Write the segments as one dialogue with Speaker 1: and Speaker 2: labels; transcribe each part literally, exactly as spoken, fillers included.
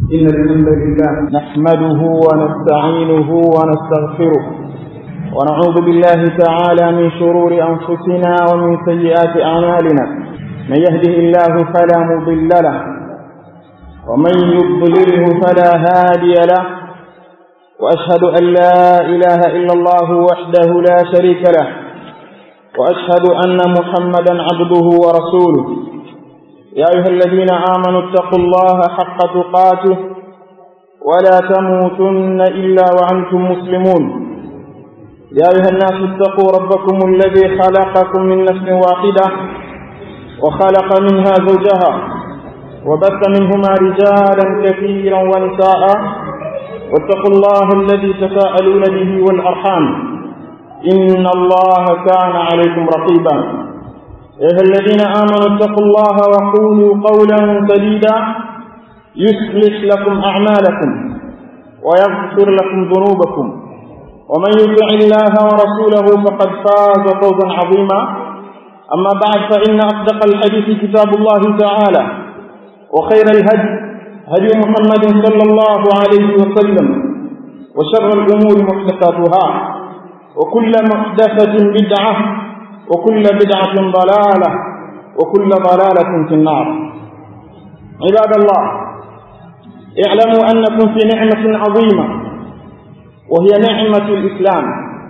Speaker 1: إن الحمد لله نحمده ونستعينه ونستغفره ونعوذ بالله تعالى من شرور أنفسنا ومن سيئات أعمالنا. من يهده الله فلا مضل له ومن يضلله فلا هادي له، وأشهد أن لا إله إلا الله وحده لا شريك له، وأشهد أن محمدا عبده ورسوله. يا أيها الذين آمنوا اتقوا الله حق تقاته ولا تموتن إلا وأنتم مسلمون. يا أيها الناس اتقوا ربكم الذي خلقكم من نفس واحدة وخلق منها زوجها وبث منهما رجالا كثيرا ونساء، واتقوا الله الذي تساءلون به والأرحام إن الله كان عليكم رقيبا. يا أيها الذين آمنوا اتقوا الله وقولوا قولا سديدا يصلح لكم أعمالكم ويغفر لكم ذنوبكم، ومن يطع الله ورسوله فقد فاز فوزا عظيما. أما بعد، فإن أصدق الحديث كتاب الله تعالى، وخير الهدي هدي محمد صلى الله عليه وسلم، وشر الأمور محدثاتها، وكل محدثة بدعة، وكل بدعة ضلالة، وكل ضلالة في النار. عباد الله، اعلموا أنكم في نعمة عظيمة، وهي نعمة الإسلام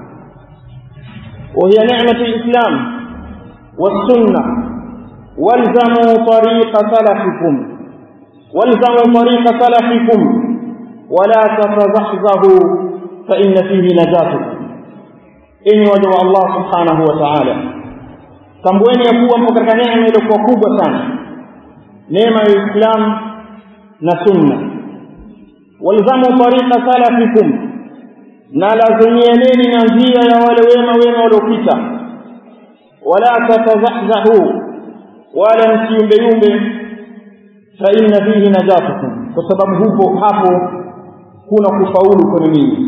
Speaker 1: وهي نعمة الإسلام والسنة. والزموا طريق سلفكم والزموا طريق سلفكم ولا تتزحزحوا فإن فيه نجاتكم. Enyi waja wa Allah subhanahu wa ta'ala, tambueni ya kuwa mko katika neema iliyokuwa kubwa sana, neema ya Islam na Sunna. Walzamu tariqa salafikum, na lazimieneni na njia ya wale wema wema waliopita. Wala tatazahzahu, wala msiumbe yumbe, fa inna fihi najatukum, kwa sababu hupo hapo kuna kufaulu kwa ninyi.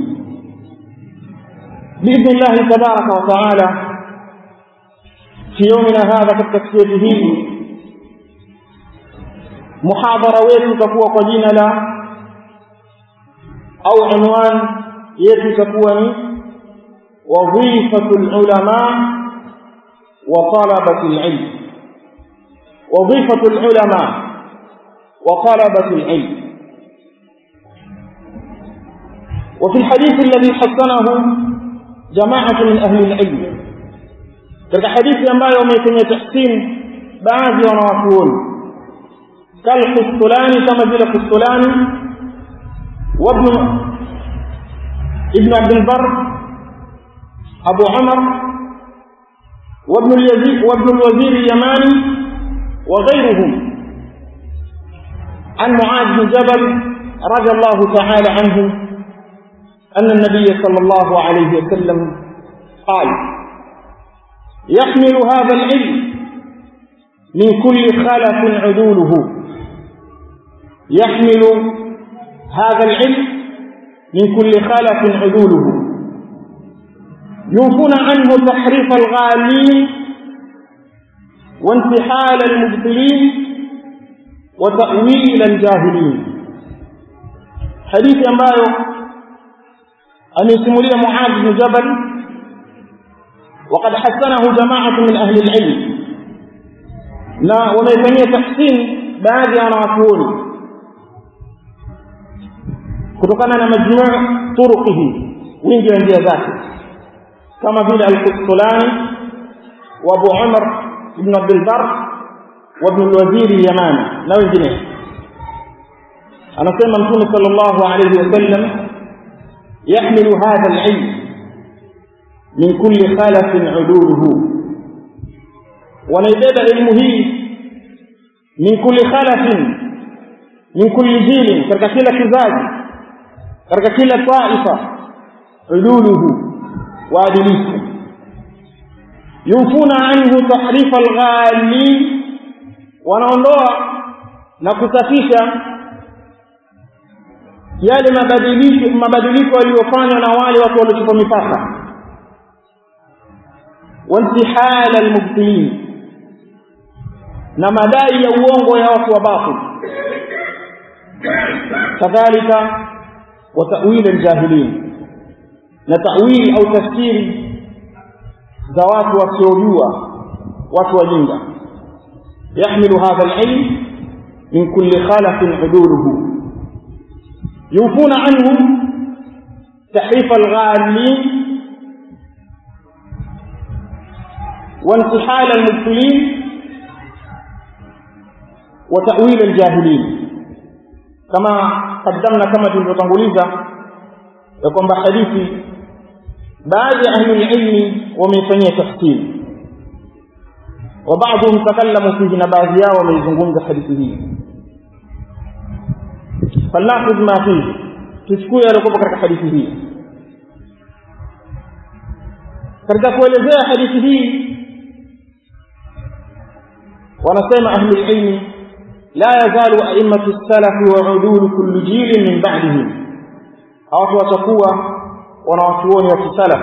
Speaker 1: بإذن الله تبارك وتعالى في يومنا هذا كالتكسير هي محاضرة wetu itakuwa kwa jina la au unwan yetu itakuwa ni wadhifatul ulama wa talabatul ilm. wadhifatul ulama wa talabatul ilm. وفي الحديث الذي حسنه جماعة من أهل العلم، katika hadithi ambayo wamefanya tahsin baadhi ya wanawachuoni كالقسطلاني كما vile قسطلاني وابن ابن عبد البر أبو عمر وابن اليزيد وابن الوزير اليماني وغيرهم عن معاذ بن جبل رضي الله تعالى عنه أن النبي صلى الله عليه وسلم قال: يحمل هذا العلم من كل خلف عدوله يحمل هذا العلم من كل خلف عدوله ينفون عنه تحريف الغالين وانتحال المبطلين وتأويل الجاهلين. حديث ambayo amesimulia Muadh bin Jabal, وقد حسنه جماعة من أهل العلم، na wamefanyia tahsin baadhi ya wanawachuoni kutokana na majmuu turuqihi, wingi wa njia zake, kama vile al-Qusطلاني wa Abu Umar ibn Abdul Barr wa ibn al-Wazir al-Yamani na wengine. Anasema Mtume sallallahu alayhi wasallam: يحمل هذا العلم من كل خلف عدوله، ونيبب علمه من كل خلف من كل جيل، كرك كلا كزاج كرك كلا طائفة عدوله وعدليه ينفون عنه تحريف الغالين، wanaondoa na kusafisha yale mabadiliko mabadiliko yaliyofanywa na wale watu waliochupa mipaka. وانتحال المبطلين, na madai ya uongo ya watu wa batil. kadhalika wa ta'wil al-jahilin, na ta'wil au tafsiri za watu wasiojua, watu wajinga. Yahmilu hadha al-ilm min kulli khalafin uduluhu yufuna anhu tahrif al-ghalin وانتحال المبتلين وتأويل الجاهلين. كما قدمنا كما tulivyotanguliza ya kwamba hadithi baadhi ya ahli ilmi wamefanyia tafsiri wa baadhi mtakallamu fihi, na baadhi yao wameizungumza hadithi hii. falafidh ma fihi, tuchukue yaliokuwa katika hadithi hii. katika kuelezea hadithi hii wanasema ahli ilmi la yazalu a'immatu as-salaf wa 'udul kulli jilin min ba'dihim, hawatu watakuwa wanawachuoni wa kisalaf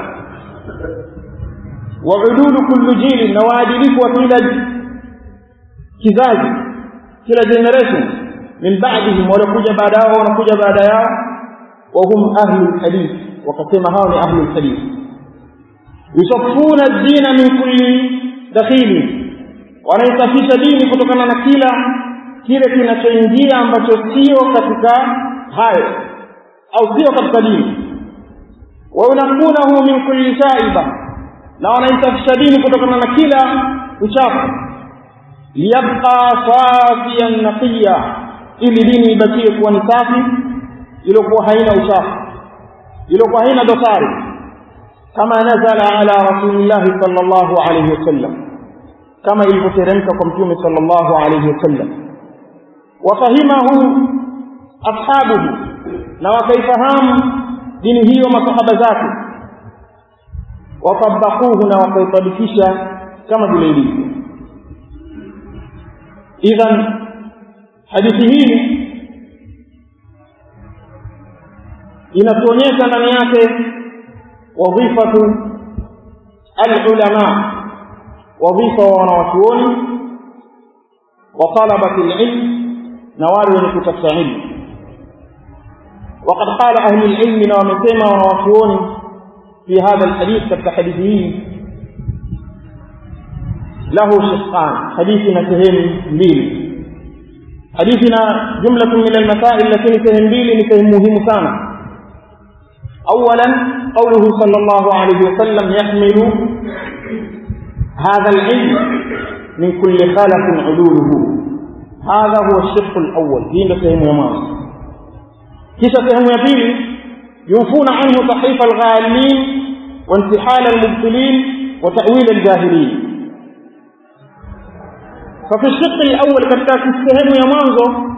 Speaker 1: wa 'udul kulli jilin, na waadilifu wa kila kizazi, kila generation, min ba'dihim, wanakuja baada yao wanakuja baada yao, wa hum ahli al-hadith, wakasema hao ni ahli al-hadith. yusaffuna ad-din min kulli dakhil, wanaisafisha dini kutokana na kila kile kinachoingia ambacho sio katika hayo au sio katika dini. wa unakunahu min kulli shaiba, na wanaisafisha dini kutokana na kila uchafu. liyabqa safiyan naqiya, ili dini ibakie kuwa ni safi, iliyokuwa haina uchafu, iliyokuwa haina dosari, kama nazala ala rasulillahi sallallahu alayhi wasallam, kama ilivyoteremka kwa mtume sallallahu alayhi wasallam. wafahimahu ashabuhu, na wakaifahamu dini hiyo masahaba zake. watabaquhu, na wakaitabikisha kama vile ilivyo. idhan hadithi hii inatuonyesha ndani yake wadhifatu al-ulama, wadhifa wa wanawachuoni wa talabati al-ilm, na wale wenye kutafuta ilmu. وقد قال أهل العلم na wamesema wanawachuoni fi hadha al-hadith, katika hadithi hii, lahu shiqqan, hadithi na sehemu mbili. hadithi na jumlatun min al-masail, lakini sehemu mbili ni sehemu muhimu sana. أولا قوله صلى الله عليه وسلم يحمل هذا العلم من كل خلف عدوله، هذا هو الشق الأول، هي سهم يمان. كيف سهم يبيل يوفون عنه تحريف الغالين وانتحال المبتلين وتأويل الجاهلين. ففي الشق الأول كتاك السهم يمانه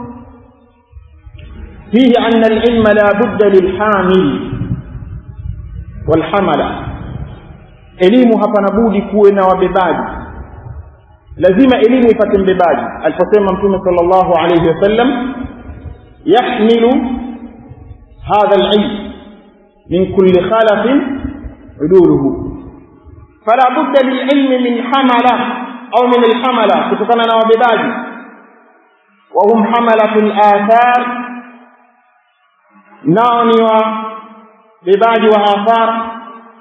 Speaker 1: فيه أن العلم لا بد للحامل والحمل، elimu hapana budi kuwe na wabebaji, lazima elimu ipate mbebaji. Aliposema Mtume sallallahu alayhi wasallam yahmilu hadha al-ilm min kulli khalafin uduluhu, fala budda lil-ilmi min hamala au min al-hamala, kutokana na wabebaji. wa hum hamalatul athar, nao ni wabebaji wa athar,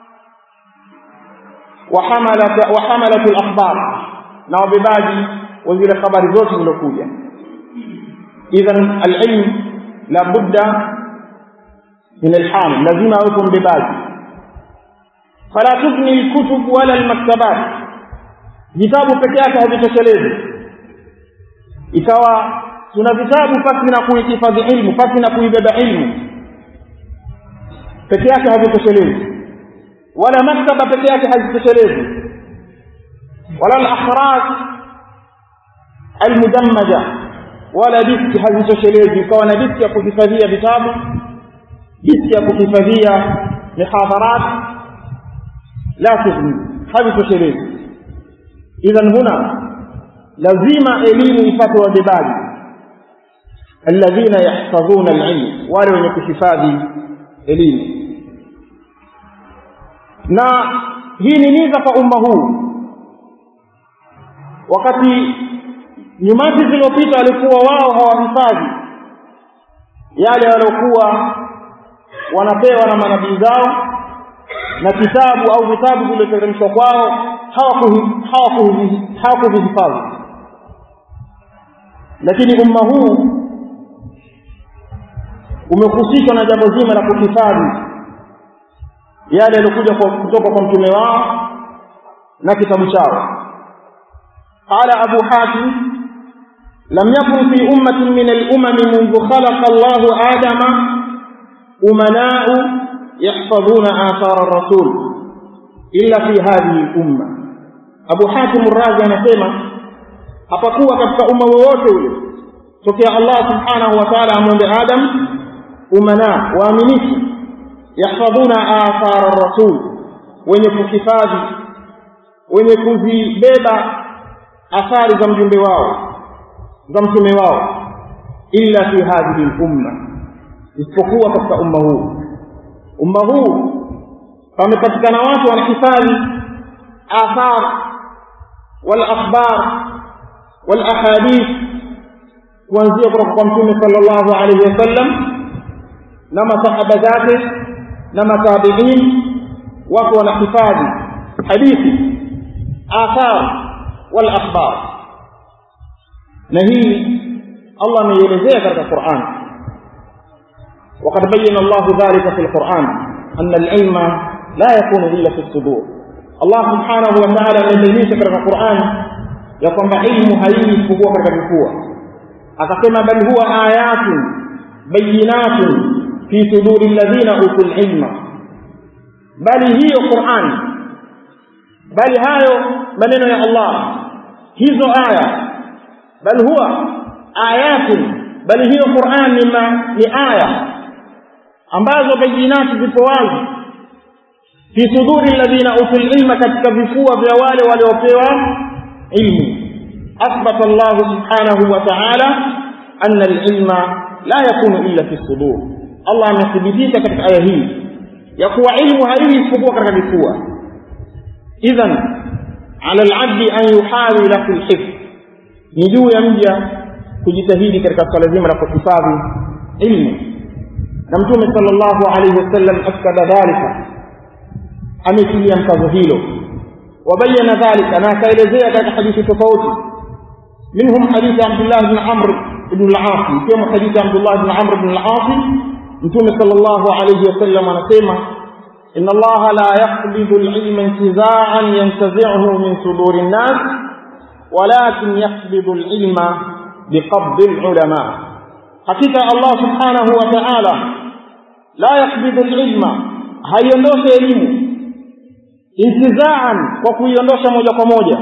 Speaker 1: وحملة وحملة الأخبار، na wabebaji wa zile habari zote zilizokuja. idhan al-ilm la budda min al-hamil, lazima awe mbebaji. fala tubni al-kutub wala al-maktabat, vitabu pekee yake havitoshelezi. ikawa tuna vitabu pasi na kuhifadhi ilmu, pasi na kuibeba ilmu, pekee yake havitoshelezi. wala maktaba pekee yake hazitoshelezi, wala al-akhras al-mudammaja, wala diski hazitoshelezi. ikawa na diski ya kuhifadhia vitabu, diski ya kuhifadhia mihadharat, la tughni, hazitoshelezi. idhan huna lazima elimu ipate wabebaji, alladhina yahfadhuna al-ilm, wale wenye kuhifadhi elimu. na hii ni niza kwa umma huu. wakati nyumati zilizopita walikuwa wao hawahifadhi, yale waliokuwa wanapewa na manabii zao na kitabu au vitabu vilivyoteremshwa kwao hawakuvihifadhi. Lakini umma huu umehusishwa na jambo zima la kuhifadhi yale yaliokuja kutoka kwa mtume wao na kitabu chao. Qala Abu Hatim lam yakun fi ummatin min al-umam منذ خلق الله آدم أمناء يحفظون آثار الرسول إلا في هذه الأمة. Abu Hatim al-Razi anasema hapakuwa katika umma wowote ule tokea Allah subhanahu wa ta'ala amwombe Adam umana waaminifu yahfadhuna athar ar-rasul, wenye kuhifadhi wenye kuzibeba athari za mjumbe wao za mtume wao, illa fi hadhihi al-umma, isipokuwa katika umma huu. Umma huu pamepatikana watu wanahifadhi athar wal akhbar wal ahadith kuanzia kutoka kwa mtume sallallahu alayhi wasallam na masahaba zake na matabi'in. Watu wanahifadhi hadithi, athar wal akhbar, na hii Allah ameelezea katika Qur'an. وقد بين الله ذلك في القرآن أن العلم لا يكون إلا في الصدور. الله سبحانه وتعالى ameelezea katika Qur'an ya kwamba ilmu haiji isipokuwa katika vifua. Akasema bal huwa ayatun bayinatun fi suduri alladhina utul ilma, bali hiyo Qur'an, bali hayo maneno ya Allah, hizo aya, bal huwa ayatun, bali hiyo Qur'an ni, ni aya ambazo bayinati zipo wazi fi suduri alladhina utul ilma, katika vifua vya wale waliopewa ilmu. Athbata Allah subhanahu wa ta'ala anna al-ilma la yakunu illa fi sudur. Allah amethibitisha katika aya hii ya kuwa ilmu haiji isipokuwa katika vifua. Idhan ala al-'abdi an yuhawila fi al-hifz, ni juu ya mja kujitahidi katika swala zima la kuhifadhi ilmu. Na mtume sallallahu alayhi wasallam akada dhalika, ametilia mkazo hilo. Wabayana dhalika, na akaelezea katika hadithi tofauti. Minhum hadithi Abdullah ibn Amr ibn al-As, kama hadithi Abdullah ibn Amr ibn al-As, mtume sallallahu alayhi wasallam anasema inna Allah la yaqbidu al-ilma intiza'an yantazi'uhu min suduri an-nas walakin yaqbidu al-ilma biqabdi al-ulama. Hakika Allah subhanahu wa ta'ala la yaqbidu al-ilma, haiondoshi elimu intizaan, kwa kuiondosha moja kwa moja,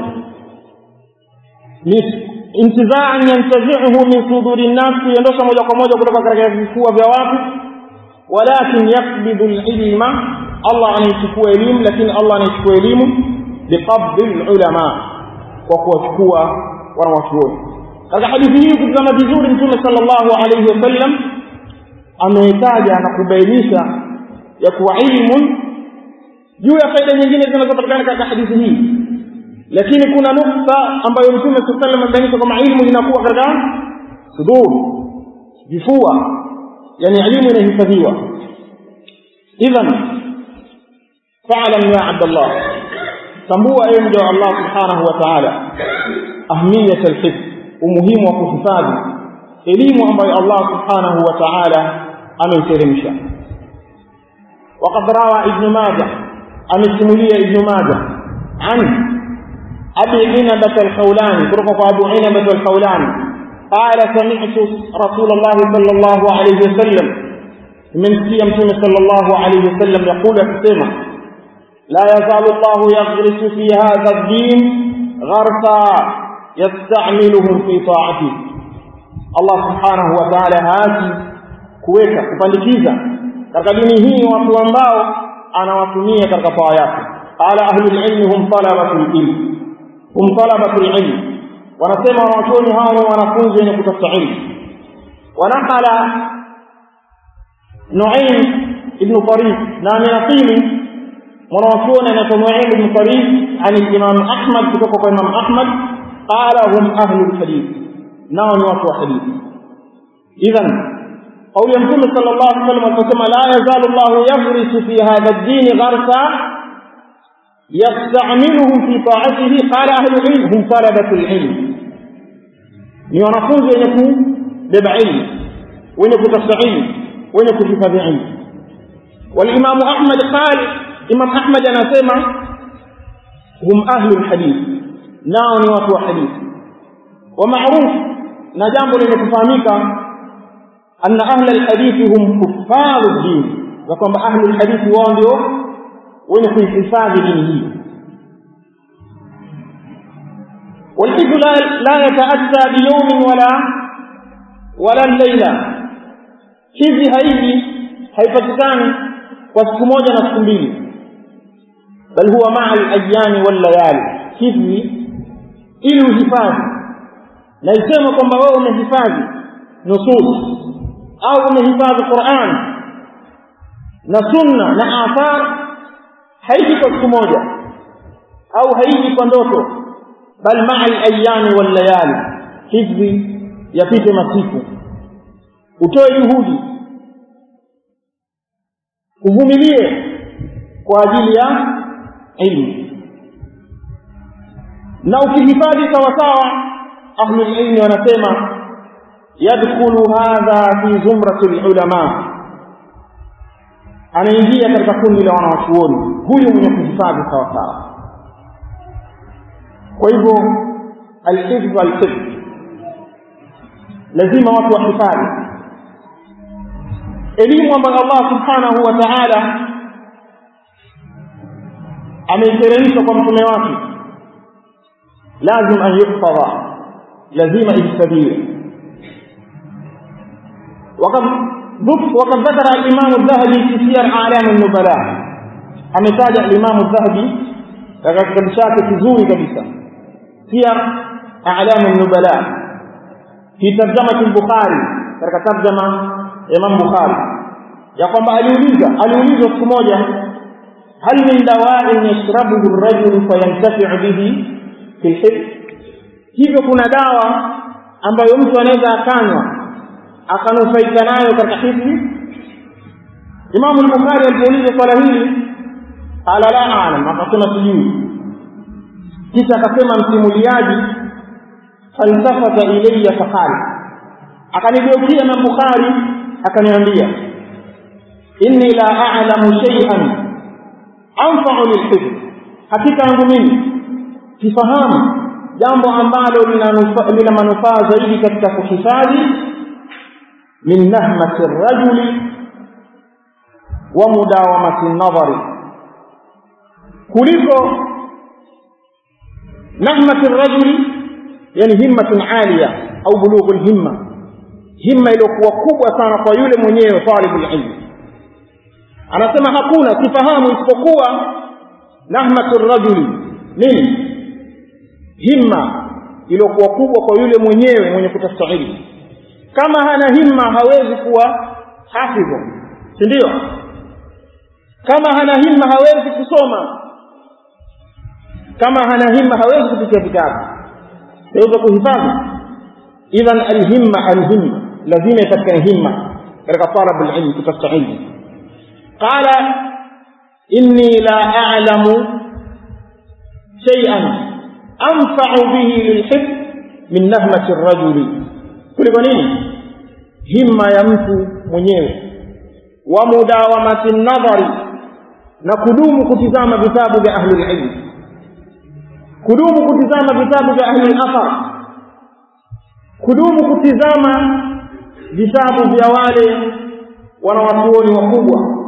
Speaker 1: intizaan yantazi'uhu min suduri an-nas, kuiondosha moja kwa moja kutoka katika vifua vya watu. Walakin yaqbidu al-ilma, Allah anaichukua elimu, lakini Allah anaichukua elimu biqabdi al-ulama, kwa kuwachukua wanawachuoni. Katika hadithi hii kutazama vizuri, mtume sallallahu alayhi wasallam ametaja na kubainisha ya kuwa ilmu juu ya faida nyingine zinazopatikana katika hadithi hii, lakini kuna nukta ambayo mtume sallallahu alayhi wasallam amebainisha kwamba ilmu inakuwa katika sudur, vifua, yani elimu inahifadhiwa. Idhan fa'alam ya Abdullah, tambua ewe mja wa Allah subhanahu wa ta'ala ahmiyat al-hifz, umuhimu wa kuhifadhi elimu ambayo Allah subhanahu wa ta'ala ameiteremsha. وقد روى ابن ماجه عن السمولية ابن ماجه عن أبي عنبة الخولاني، فرقه أبو عنبة الخولاني قال سمعت رسول الله صلى الله عليه وسلم من سيم صلى الله عليه وسلم يقول السمع لا يزال الله يغرس في هذا الدين غرسا يستعملهم في طاعته. Allah subhanahu wa ta'ala hati kuweka kupandikiza katika dini hii watu ambao anawatumia katika taa yake. Qala ahlul ilmi hum talabatul ilm, hum talabatul ilm, wanasema wanachuoni hao ni wanafunzi wenye kutafuta ilmu. Wanaqala Nu'aym ibn Tariq, na amenakili mwanachuoni anaitwa Nu'aym ibn Tariq ani Imam Ahmad, kutoka kwa Imam Ahmad, qala hum ahlul hadith, nao ni watu wa hadithi. Idhan قول يمكن صلى الله عليه وسلم وسلم لا يزال الله يغرس في هذا الدين غرسا يستعملهم في طاعته. قال أهل العلم هم طلبة العلم، ينفذ وينكو ببعين وينكو تستعين وينكو في علم. والإمام أحمد قال، إمام أحمد أنا سمع هم أهل الحديث، ناوني واتوا حديث. ومعروف نجامب لنكفاميك أن أهل الحديث هم كفار الدين، وكما أهل الحديث وانديو ونكو حفاظ دينه. والحديث لا, لا يتأتى بيوم ولا ولا الليلة، hivi haiji haipatikani kwa siku moja na siku mbili, bal huwa ma'a al-ayyam wal layali. Hivi ili uhifadhi na isema kwamba wewe umehifadhi nusus au umehifadhi Qur'an na sunna na athar, haiji kwa siku moja au haiji kwa ndoto, bal ma'a al-ayyam wal layali. Hivi yapite masiku, utoe juhudi, uvumilie kwa ajili ya ilmu. Na ukihifadhi sawa sawa, ahli ilmu wanasema yadkhulu hadha fi zumratil ulama, anaingia katika kundi la wanawachuoni huyu mwenye kuhifadhi sawa sawa. Kwa hivyo al-hifdh al-hifdh, lazima watu wahifadhi elimu ambayo Allah subhanahu wa ta'ala ameiteremsha kwa mtume wake. Lazima an yuhfadha, lazima ihifadhiwe. وقد وقد ذكر الإمام الذهبي في سير أعلام النبلاء، ametaja الإمام الذهبي katika kitabu chake kizuri kabisa سير أعلام النبلاء في ترجمة البخاري، katika tarjama Imam Bukhari, ya kwamba aliuliza aliulizwa siku moja, hal min dawa'in yashrabuhu ar-rajulu fayantafi'u bihi fi al-hifz, hivyo kuna dawa ambayo mtu anaweza akanywa akanufaika nayo katika hifdhi? Imam al-Bukhari alipoulizwa swala hili, ala la a'lam, akasema sijui. Kisha akasema msimuliaji, falsafata ilayya faqala, akanigeukia na Bukhari akaniambia, inni la a'lamu shay'an anfa'u lil-hifdh, hakika yangu mimi sifahamu jambo ambalo lina manufaa zaidi katika kuhifadhi min nahmati ar-rajuli wa mudawamati an-nadhari, kuliko nahmati ar-rajuli, yani himmatun 'aliya au bulughul himma, himma iliyokuwa kubwa sana kwa yule mwenyewe talibul ilm. Anasema hakuna sifahamu isipokuwa nahmatur rajuli, nini? Himma iliyokuwa kubwa kwa yule mwenyewe mwenye kutafuta ilmu. Kama hana himma hawezi kuwa hafidh, si ndio? Kama hana himma hawezi kusoma, kama hana himma hawezi kupitia vitabu, hawezi kuhifadhi. idhan alhimma alhimma, lazima ipatikane himma katika talab alilm, kutafuta ilmu. Qala inni la a'lamu shay'an anfa'u bihi lilhifz min nahmati ar-rajuli, kuliko nini? Himma ya mtu mwenyewe, wa mudawamati an-nadhari, na kudumu kutizama vitabu vya ahli al-ilm, kudumu kutizama vitabu vya ahli al-athar, kudumu kutizama vitabu vya wale wanawachuoni wakubwa,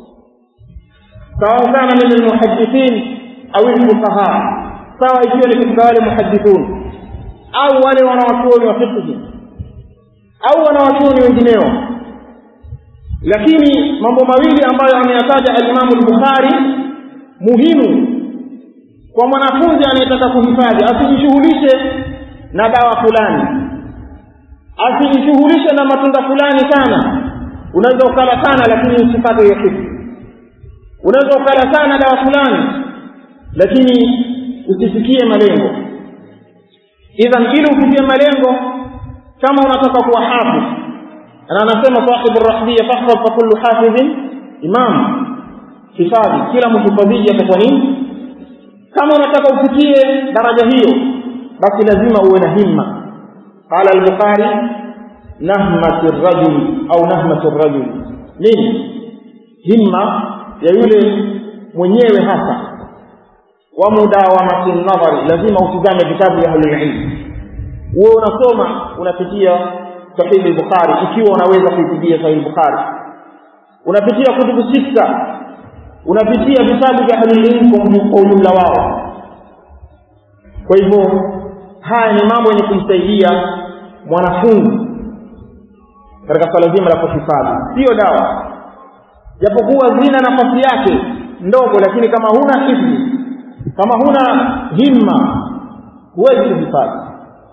Speaker 1: sawa sana min al-muhaddithin au al-fuqaha, sawa ikiwa ni katika wale muhaddithun au wale wanawachuoni wa fiqh au wanawachuoni wengineo. Lakini mambo mawili ambayo ameyataja al-Imam al-Bukhari muhimu kwa mwanafunzi anayetaka kuhifadhi, asijishughulishe na dawa fulani, asijishughulishe na matunda fulani sana. Unaweza ukala sana lakini usipate hiyo kitu, unaweza ukala sana dawa fulani lakini usifikie malengo. Idhan ili ufikie malengo, kama unataka kuwa hafidh, ana anasema sahibu ar-rahbiyya fahfaz fa kullu hafidhin imam, hifadhi, kila mhifadhi atakuwa nini. Kama unataka ufikie daraja hiyo basi lazima uwe na himma. Qala al-Bukhari nahmatu ar-rajul au nahmatu ar-rajul, nini himma ya yule mwenyewe hasa. Wa mudawamati an-nadhari, lazima utizame vitabu vya ahlul ilm. Wewe unasoma unapitia Sahih al-Bukhari ikiwa unaweza kuipitia Sahih al-Bukhari, unapitia kutubu sita, unapitia vitabu vya ahlul ilm kwa ujumla wao. Kwa hivyo haya ni mambo yenye kumsaidia mwanafunzi katika swala zima la kuhifadhi, sio dawa. Japokuwa zina nafasi yake ndogo, lakini kama huna hifadhi, kama huna himma, huwezi kuhifadhi.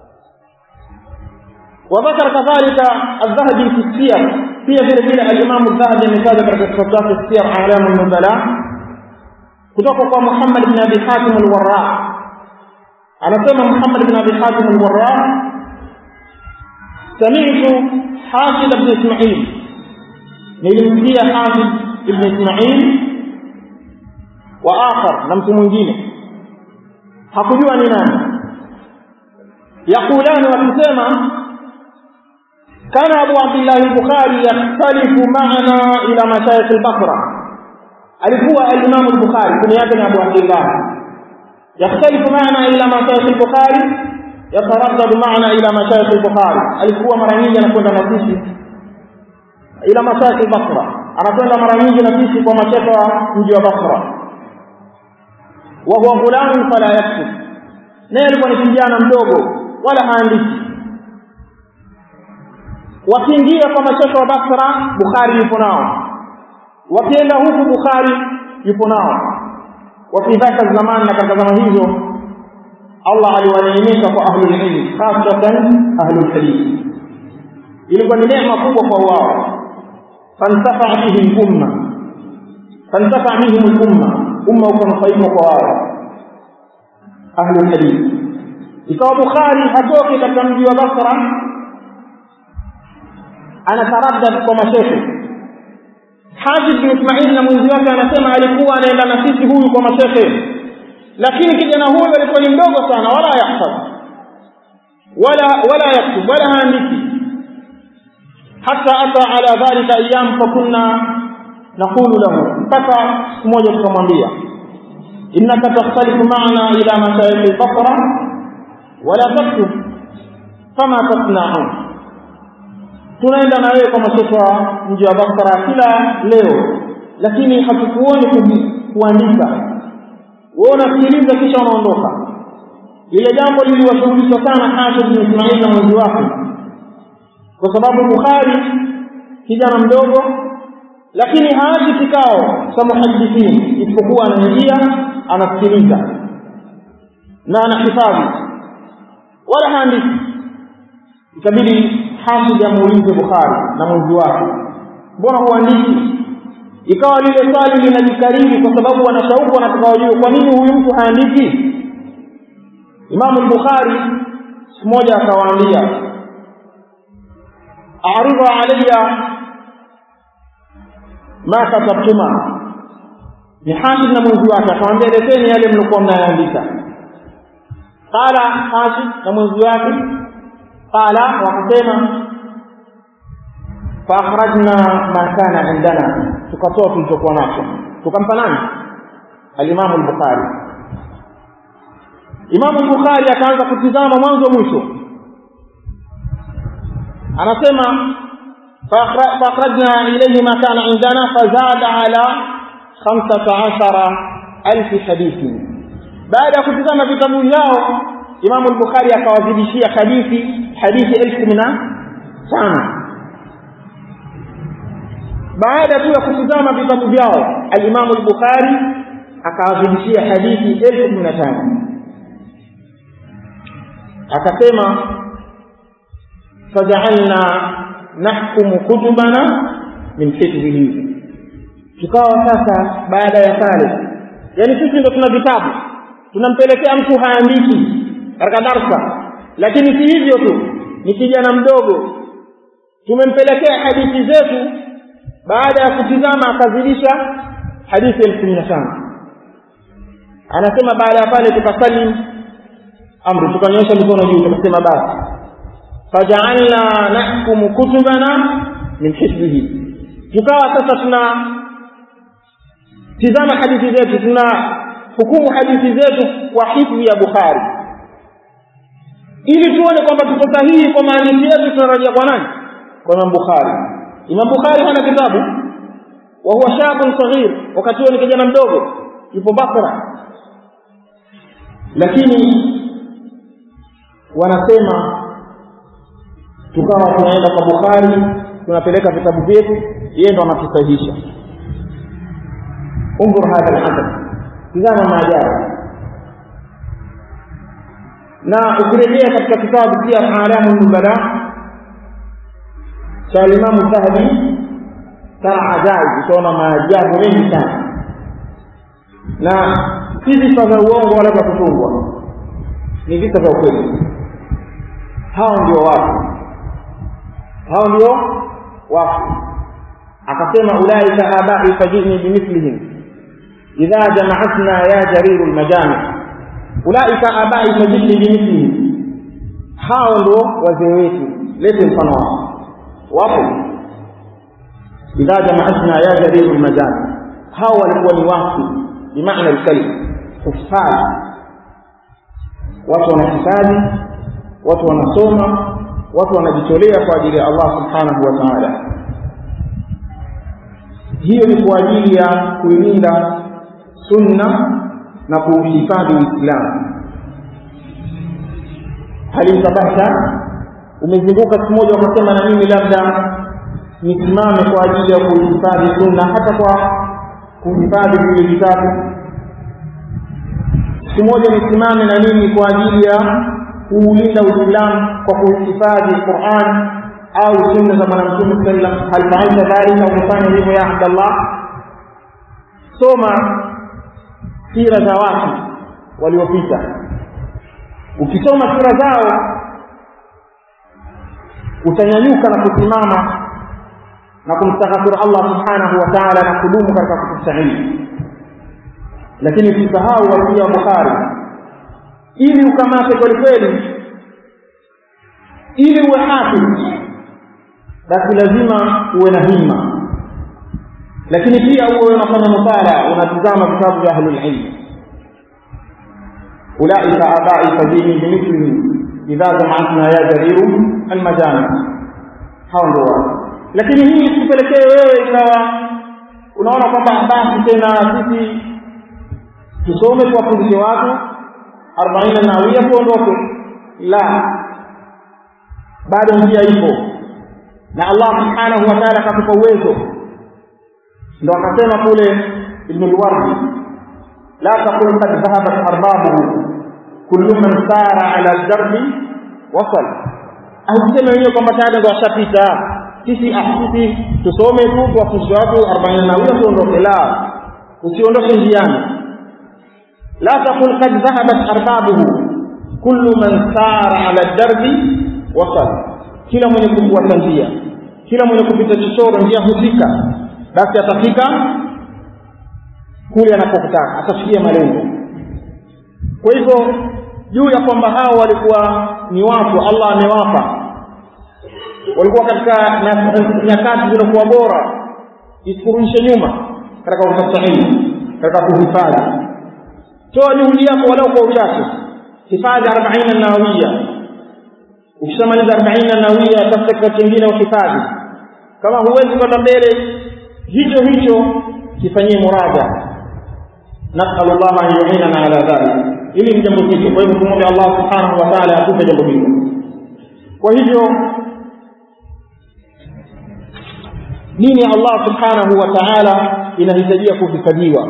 Speaker 1: وذكر كذلك الذهبي في السير، في vile الامام الذهبي ametaja katika kitabu chake Siyar A'lam an-Nubala kutoka kwa Muhammad ibn Abi Hatim al-Warraq. Anasema Muhammad ibn Abi Hatim al-Warraq, sami'tu Hafiz ibn Ismail, nilimsikia Hafiz ibn Ismail wa akhar, na mtu mwingine hakujua ni nani, yakulani, wakisema kana Abu Abdullah al-Bukhari yakhtalifu ma'ana ila mashayikh al-Basra. Alikuwa al-Imam al-Bukhari kuna yake ni Abu Abdullah yakhtalifu ma'ana ila mashayikh al-Bukhari, yataraddadu ma'ana ila mashayikh al-Bukhari. Alikuwa mara nyingi anakwenda na sisi ila mashayikh al-Basra, anakwenda mara nyingi na sisi kwa mashayikh wa mji wa Basra. Wa huwa ghulam fala yaktub, naye alikuwa ni kijana mdogo wala haandiki. Wakiingia kwa mashaka wa Basra, Bukhari yupo nao, wakienda huku Bukhari yupo nao. Wa fi dhaka zaman, na katika zama hizo Allah aliwaneemesha kwa ahlul ilm, hasatan ahlul hadith, ilikuwa ni neema kubwa kwa wao. Fantafa bihi al-umma, fantafa bihim al-umma, umma ukanufaika kwa wao ahlul hadith. Ikawa Bukhari hatoki katika mji wa Basra, anataraddad kwa mashaikh. Hafiz bin Ismail na mwenzi wake anasema alikuwa anaenda na sisi huyu kwa mashaikh, lakini kijana huyu alikuwa ni mdogo sana, wala yahfadh wala wala yaktub wala haandiki. Hatta ata ala dhalika ayyam fa kunna naqulu lahu, mpaka siku moja tukamwambia innaka takhtalifu ma'ana ila mashayikh al-Basra wala taktub fama tasna'un. Tunaenda na wewe kwa mashaikh mji wa Basra kila leo, lakini hatukuoni kuandika. Wewe unasikiliza kisha unaondoka. Ile jambo liliwashughulisha sana Hafiz bin Ismail na mwenzi wake, kwa sababu Bukhari kijana mdogo, lakini haachi kikao cha muhaddithin, isipokuwa anaingia anasikiliza na anahifadhi wala haandiki. Ikabidi Hafiz amuulize Bukhari na mwenzi wake, mbona huandiki? Ikawa lile swali linajikariri kwa sababu wanashauku wanataka wajue kwa nini huyu mtu haandiki. Imam al-Bukhari siku moja akawaambia, a'ridu alayya ma katabtuma. Ni Hafiz na mwenzi wake akamwambia, leteni yale mlikuwa mnayaandika. Qala Hafiz na mwenzi wake, qala, wakasema fa akhrajna ma kana indana, tukatoa tulichokuwa nacho tukampa nani? Al-Imam al-Bukhari. Imam al-Bukhari akaanza kutizama mwanzo mwisho, anasema fa akhrajna ilayhi ma kana indana fazada ala khamsata ashara alf hadithi. Baada ya kutizama vitabu vyao, Imam al-Bukhari akawazidishia hadithi hadithi elfu kumi na tano. Baada tu ya kutizama vitabu vyao, al-Imam al-Bukhari akawazidishia hadithi elfu kumi na tano. Akasema faja'alna nahkumu kutubana min hifdhihi. Tukawa sasa baada ya pale, yani sisi ndio tuna vitabu, tunampelekea mtu haandiki katika darasa, lakini si hivyo tu, ni kijana mdogo tumempelekea hadithi zetu, baada ya kutizama akazidisha hadithi elfu kumi na tano. Anasema baada ya pale tukasalim amri, tukanyosha mikono juu, tukasema basi faja'alna nahkumu kutubana min hifdhihi. Tukawa sasa tuna tizama hadithi zetu, tuna hukumu hadithi zetu kwa hifdhi ya Bukhari, ili tuone kwamba tuko sahihi kwa maandishi yetu. Tunarejea kwa nani? Kwa Imam Bukhari. Imam Bukhari hana kitabu, wa huwa shabun saghir, wakati huo ni kijana mdogo, yupo Basra. Lakini wanasema tukawa tunaenda kwa Bukhari, tunapeleka vitabu vyetu, yeye ndo anatusahihisha. Unzur hadha al-adab, tazama maajabu. Na ukirejea katika kitabu pia A'lamul Nubala cha Imam Zahabi, tara ajabu, utaona maajabu mengi sana. Na hizi visa vya uongo wala vya kutungwa, ni visa vya ukweli. Hao ndio watu, hao ndio watu. Akasema ulaika abai fajini bimithlihim idha jama'atna ya jarir almajami'. Ulaika abai fajini bimithlihim, hao ndio wazee wetu, lete mfano wao. Wapo idha jama'atna ya jarir almajami', hao walikuwa ni watu bimaana al-kalim, hufadhi, watu wanahifadhi, watu wanasoma, watu wanajitolea kwa ajili ya Allah subhanahu wa ta'ala. Hiyo ni kwa ajili ya kuilinda sunna na kuhifadhi Uislamu. Hali tabasha umezunguka siku moja ukasema na mimi labda nisimame kwa ajili ya kuhifadhi sunna, hata kwa kuhifadhi vile vitabu. Siku moja nisimame na mimi kwa ajili ya kuulinda Uislamu kwa kuhifadhi Qur'an au sunna za Bwana Mtume sallallahu alaihi wasallam. Hal fa'alta dhalika? Umefanya hivyo ya Abdullah? Soma sira za watu waliopita. Ukisoma sira zao utanyanyuka na kusimama na kumtakabir Allah subhanahu wa ta'ala na kudumu katika kustahili. Lakini usisahau wasia wa Bukhari, ili ukamate kweli kweli, ili uwe hafidh, basi lazima uwe na himma. Lakini pia uwe unafanya mutala, unatazama vitabu vya ahlul ilm. Ulaika abai fajini bimithlihi idha jama'atna ya jariru almajami', hao ndio wao. Lakini hii isipelekee wewe ikawa unaona kwamba basi tena sisi tusome kwa fundisho watu arobaini nawia tuondoke. La, bado njia ipo, na Allah subhanahu wa ta'ala akatupa uwezo. Ndio akasema kule Ibn al-Wardi, la taqul qad dhahabat arbabuhu kullu man sara ala al-darbi wasal. Hauseme wenyewe kwamba tayari ndio ashapita, sisi ahsisi tusome tu kwa fundisho watu arobaini nawia tuondoke. La, usiondoke njiani. la taqul qad dhahabat arbabuhu kullu man sara ala al-darbi wasal. Kila mwenye kufuata njia, kila mwenye kupita chochoro njia husika, basi atafika kule anapotaka, atafikia malengo. Kwa hivyo juu ya kwamba hao walikuwa ni watu Allah amewapa, walikuwa katika nyakati zilizokuwa bora, isikurudishe nyuma katika kustahili, katika kuhifadhi. Toa juhudi yako walau kwa uchache, hifadhi arobaini nawia. Ukishamaliza arobaini nawia, tafuta kitu kingine ukifadhi. Kama huwezi kwenda mbele, hicho hicho kifanyie muraja. Nasallallahu an yu'inana ala dhalik. Ili ni jambo hili. Kwa hivyo tumwombe Allah subhanahu wa ta'ala atupe jambo hilo. Kwa hivyo dini ya Allah subhanahu wa ta'ala inahitajia kuhifadhiwa.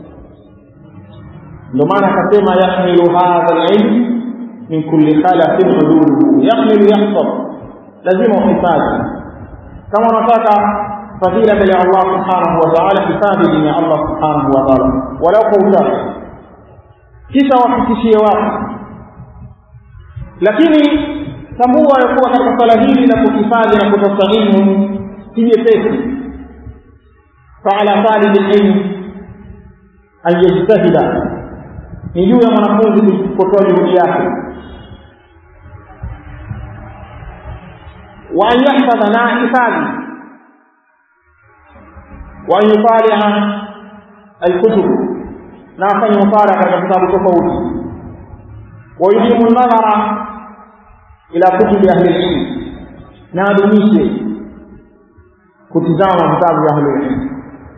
Speaker 1: Ndio maana akasema yahmilu hadha al-ilm min kulli khalafin hududuhu. Yahmilu yahfaz, lazima uhifadhi. Kama unataka fadhila mbele ya Allah subhanahu wa ta'ala, hifadhi dini ya Allah subhanahu wa ta'ala walau kwa uchache, kisha wafikishie watu. Lakini tambua ya kuwa katika swala hili la kuhifadhi na kutafuta ilmu si jepesi. Fa'ala talib al-ilm an yajtahida, ni juu ya mwanafunzi kutoa juhudi yake, wa an yahfadha na hifadhi, wa an yutali'a al-kutub, na afanye mutala katika vitabu tofauti, wa yudimu an-nadhara ila kutubi ahli al-ilm, na adumishe kutizama vitabu vya ahli al-ilm.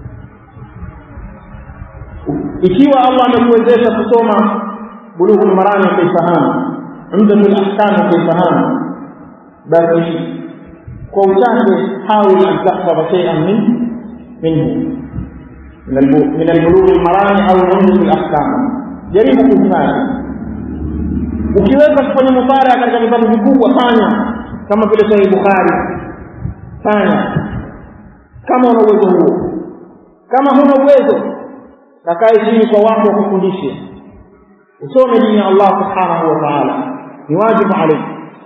Speaker 1: Ikiwa Allah amekuwezesha kusoma Bulughul Marami ukaifahamu, Umdatul Ahkam ukaifahamu, basi kwa uchache hawili an tahfadha shay'an min minhu min al-Bulughul Marami au Umdatul Ahkam, jaribu kuhifadhi. Ukiweza kufanya mutala katika vitabu vikubwa fanya, kama vile Sahih Bukhari fanya kama una uwezo huo. Kama huna uwezo, takae chini kwa watu wakufundishe, usome dini ya Allah subhanahu wa ta'ala, ni wajibu alayhi.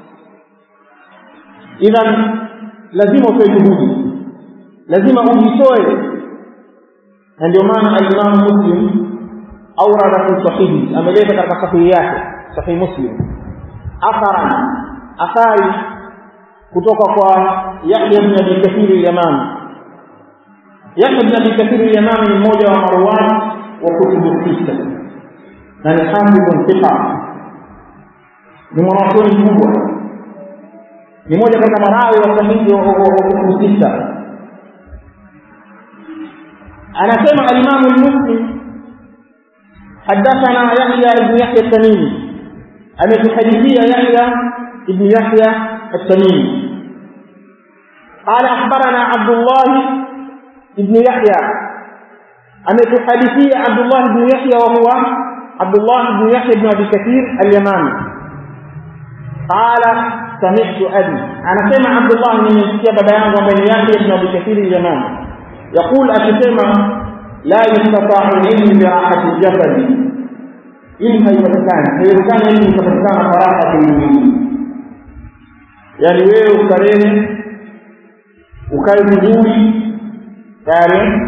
Speaker 1: Idhan lazima utoe juhudi, lazima ujitoe. Ndio maana al-Imam Muslim awrada fi sahihi, ameleta katika sahihi yake Sahih Muslim athara athari kutoka kwa Yahya ibn Abi Kathir al-Yamani. Yahya ibn Abi Kathir al-Yamani ni mmoja wa marwan wa kutubu sita, na ni hafidh thiqa, ni mwanafunzi mkubwa, ni mmoja katika marawi wa sahihi wa kutubu sita. Anasema al-Imam al-Muslim حدثنا يحيى بن يحيى التميمي، أمتحدثي يحيى بن يحيى التميمي قال أخبرنا عبد الله بن يحيى، أمتحدثي عبد الله بن يحيى وهو عبد الله بن يحيى بن أبي كثير اليمامي قال سمعت أبي، أنا سمع عبد الله بن يحيى بيان وبن يحيى بن أبي كثير اليمامي يقول أتسمع لا يستطاع العلم براحة الجسد، إلم هيوكان هيوكان علم يستطاع براحة الجسد، يعني wewe ukarehe ukae vizuri tayari,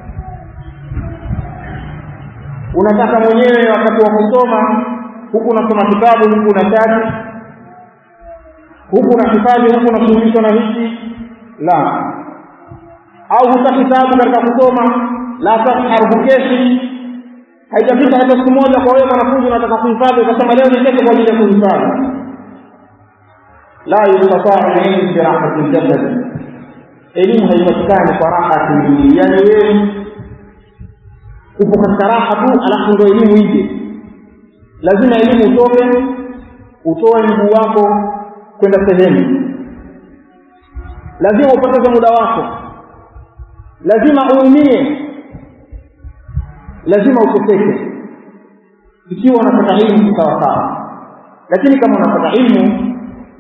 Speaker 1: unataka mwenyewe wakati wa kusoma huku unasoma kitabu, huku unachati, huku unahifadhi, huku unashughulishwa na hiki, la. Au hutaki kitabu katika kusoma, la tafharu keshi, haijafika hata siku moja kwa wewe mwanafunzi unataka kuhifadhi ukasema leo ni kesho kwa ajili ya kuhifadhi. La yustata'u al-ilm bi rahati al-jasad, elimu haipatikani kwa raha ya mwili. Yani wewe upo katika raha tu alafu ndio elimu ije. Lazima elimu utoke, utoe mguu wako kwenda sehemu, lazima upoteze muda wako, lazima uumie, lazima uteseke ikiwa unapata elimu sawa sawa. Lakini kama unapata elimu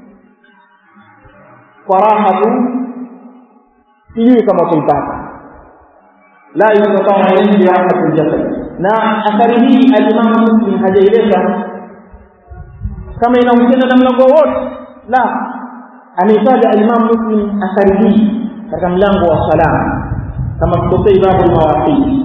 Speaker 1: kwa raha tu, sijui kama kumpata, la yustata'a ilmu bi rahati al-jasad. Na athari hii al-Imam Muslim hajaileta kama inahusiana na mlango wote, la, ameitaja al-Imam Muslim athari hii katika mlango wa sala kama kutokea babu mawaqiti.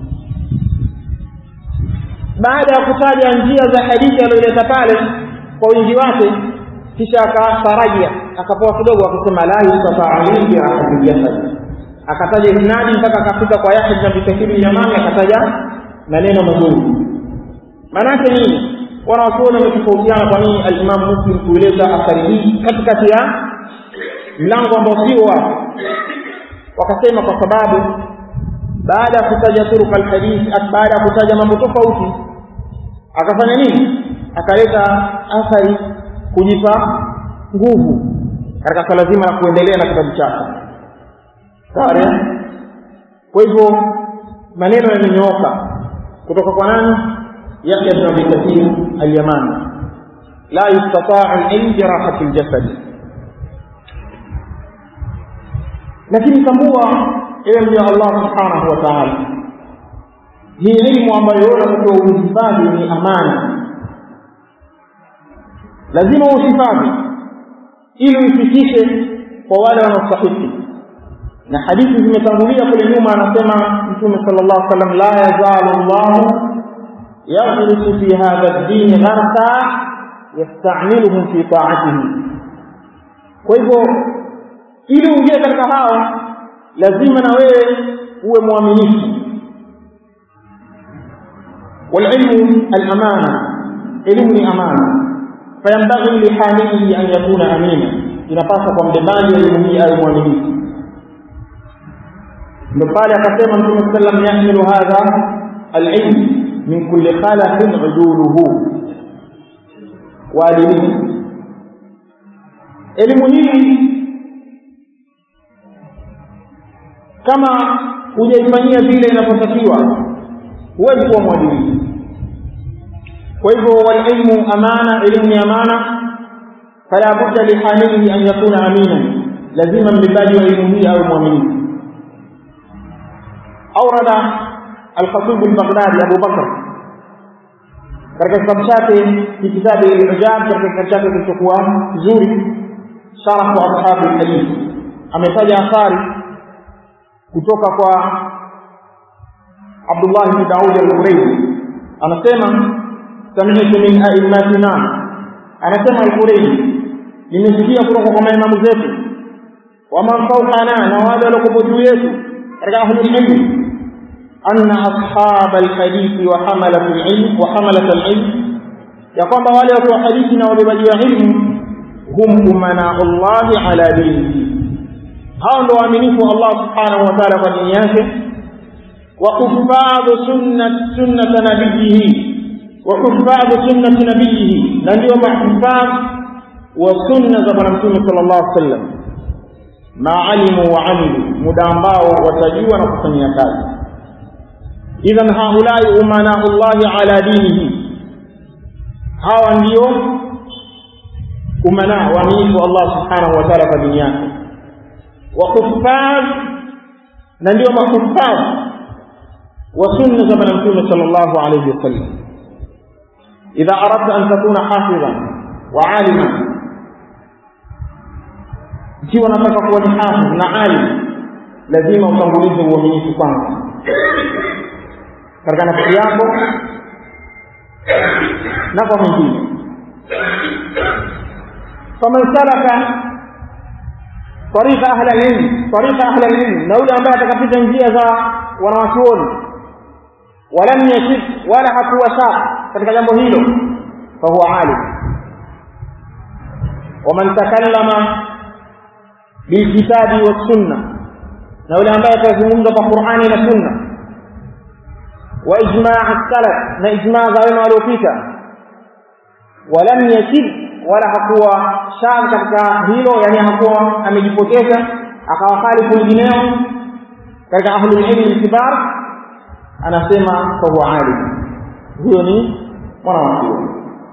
Speaker 1: Baada ya kutaja njia za hadithi aliyoleta pale kwa wingi wake, kisha akafarajia akapoa kidogo akasema la yustata'a ilmu bi rahati al-jasad, akataja isnadi mpaka akafika kwa Yahya ibn Abi Kathir al-Yamani, akataja maneno mazuri. Maana yake nini? Wanawachuoni wametofautiana kwa nini al-Imam Muslim kueleza athari hii katikati ya mlango ambao sio wao. Wakasema kwa sababu baada ya kutaja turuq al-hadith, baada ya kutaja mambo tofauti, akafanya nini? Akaleta athari kujipa nguvu katika swala zima la kuendelea na kitabu chake. Sawa? Kwa hivyo maneno yamenyooka kutoka kwa nani? Yahya ibn Abi Kathir al-Yamani, la yustata'u al-ilm bi rahati al-jasad. Lakini tambua ewe mja Allah subhanahu wa ta'ala, hii elimu ambayo unatakiwa uhifadhi ni amana, lazima uhifadhi. ili ifikishe kwa wale wanaostahili. Na hadithi zimetangulia kule nyuma, anasema Mtume sallallahu alaihi wasallam, la yazalu Allah yaghrisu fi hadha ad-din gharsa yasta'miluhum fi ta'atihi. Kwa hivyo ili uingie katika hao lazima na wewe uwe muaminifu. والعلم الامانه، علم امانه، فينبغي لحامله ان يكون امينا. inapaswa kwa mbebaji wa elimu hii awe mwaminifu. Ndio pale akasema Mtume sallallahu alayhi wasallam, yahmilu hadha al-ilm min kulli khalaqin uduluhu wa adilihi. Elimu hii kama hujaifanyia vile inapotakiwa huwezi kuwa mwadilifu. Kwa hivyo wal-ilmu amana, elimu ni amana, fala budda lihamilihi an yakuna amina, lazima mbebaji wa elimu hii awe mwaminifu. Awrada al-Khatib al-Baghdadi Abu Bakr katika kitabu chake kitabu al-Ijab, katika kitabu chake kilichokuwa nzuri Sharh Ashab al-Hadith, ametaja athari kutoka kwa Abdullah bin Daud al-Qurayzi, anasema sami'tu min a'immatina, anasema al-Qurayzi, nimesikia kutoka kwa maimamu zetu, wa man fawqana, na wale waliokuwa juu yetu katika ahli al-ilm, anna ashab al-hadith wa hamalat al-ilm wa hamalat al-ilm, ya kwamba wale watu wa hadithi na wabebaji wa ilmu hum umana Allah ala dinihi, hao ndio waaminifu Allah subhanahu wa ta'ala kwa dini yake. وحفاظ سنة سنة نبيه وحفاظ سنة نبيه نبيه محفاظ وسنة زمن صلى الله عليه وسلم ما علموا وعملوا مدامباو وتجوا نقصنيا كاذا. إذن هؤلاء أمناء الله على دينه، هؤلاء ndio أمناء وامنوا الله سبحانه وتعالى في دنياه. وحفاظ ndio محفاظ وسنة زمن النبي صلى الله عليه وسلم. إذا أردت أن تكون حافظا وعالما، ikiwa unataka kuwa ni hafidh na alim, lazima utangulize uaminifu kwanza katika nafsi yako na kwa mwingine. faman salaka tariqa ahli al-ilm tariqa ahli al-ilm, na yule ambaye atakapita njia za wanawachuoni, walam yashik, wala hakuwa shaka katika jambo hilo, fa huwa alim. waman takallama bilkitabi was sunna, na yule ambaye atazungumza kwa Qur'ani na sunna, wa ijma' as-salaf, na ijma' za wema waliopita, walam yashik, wala hakuwa shaka katika hilo, yani hakuwa amejipoteza akawakhalifu wengineo katika ahlul ilm kibar, anasema kwa huwa alim, huyo ni mwanachuoni.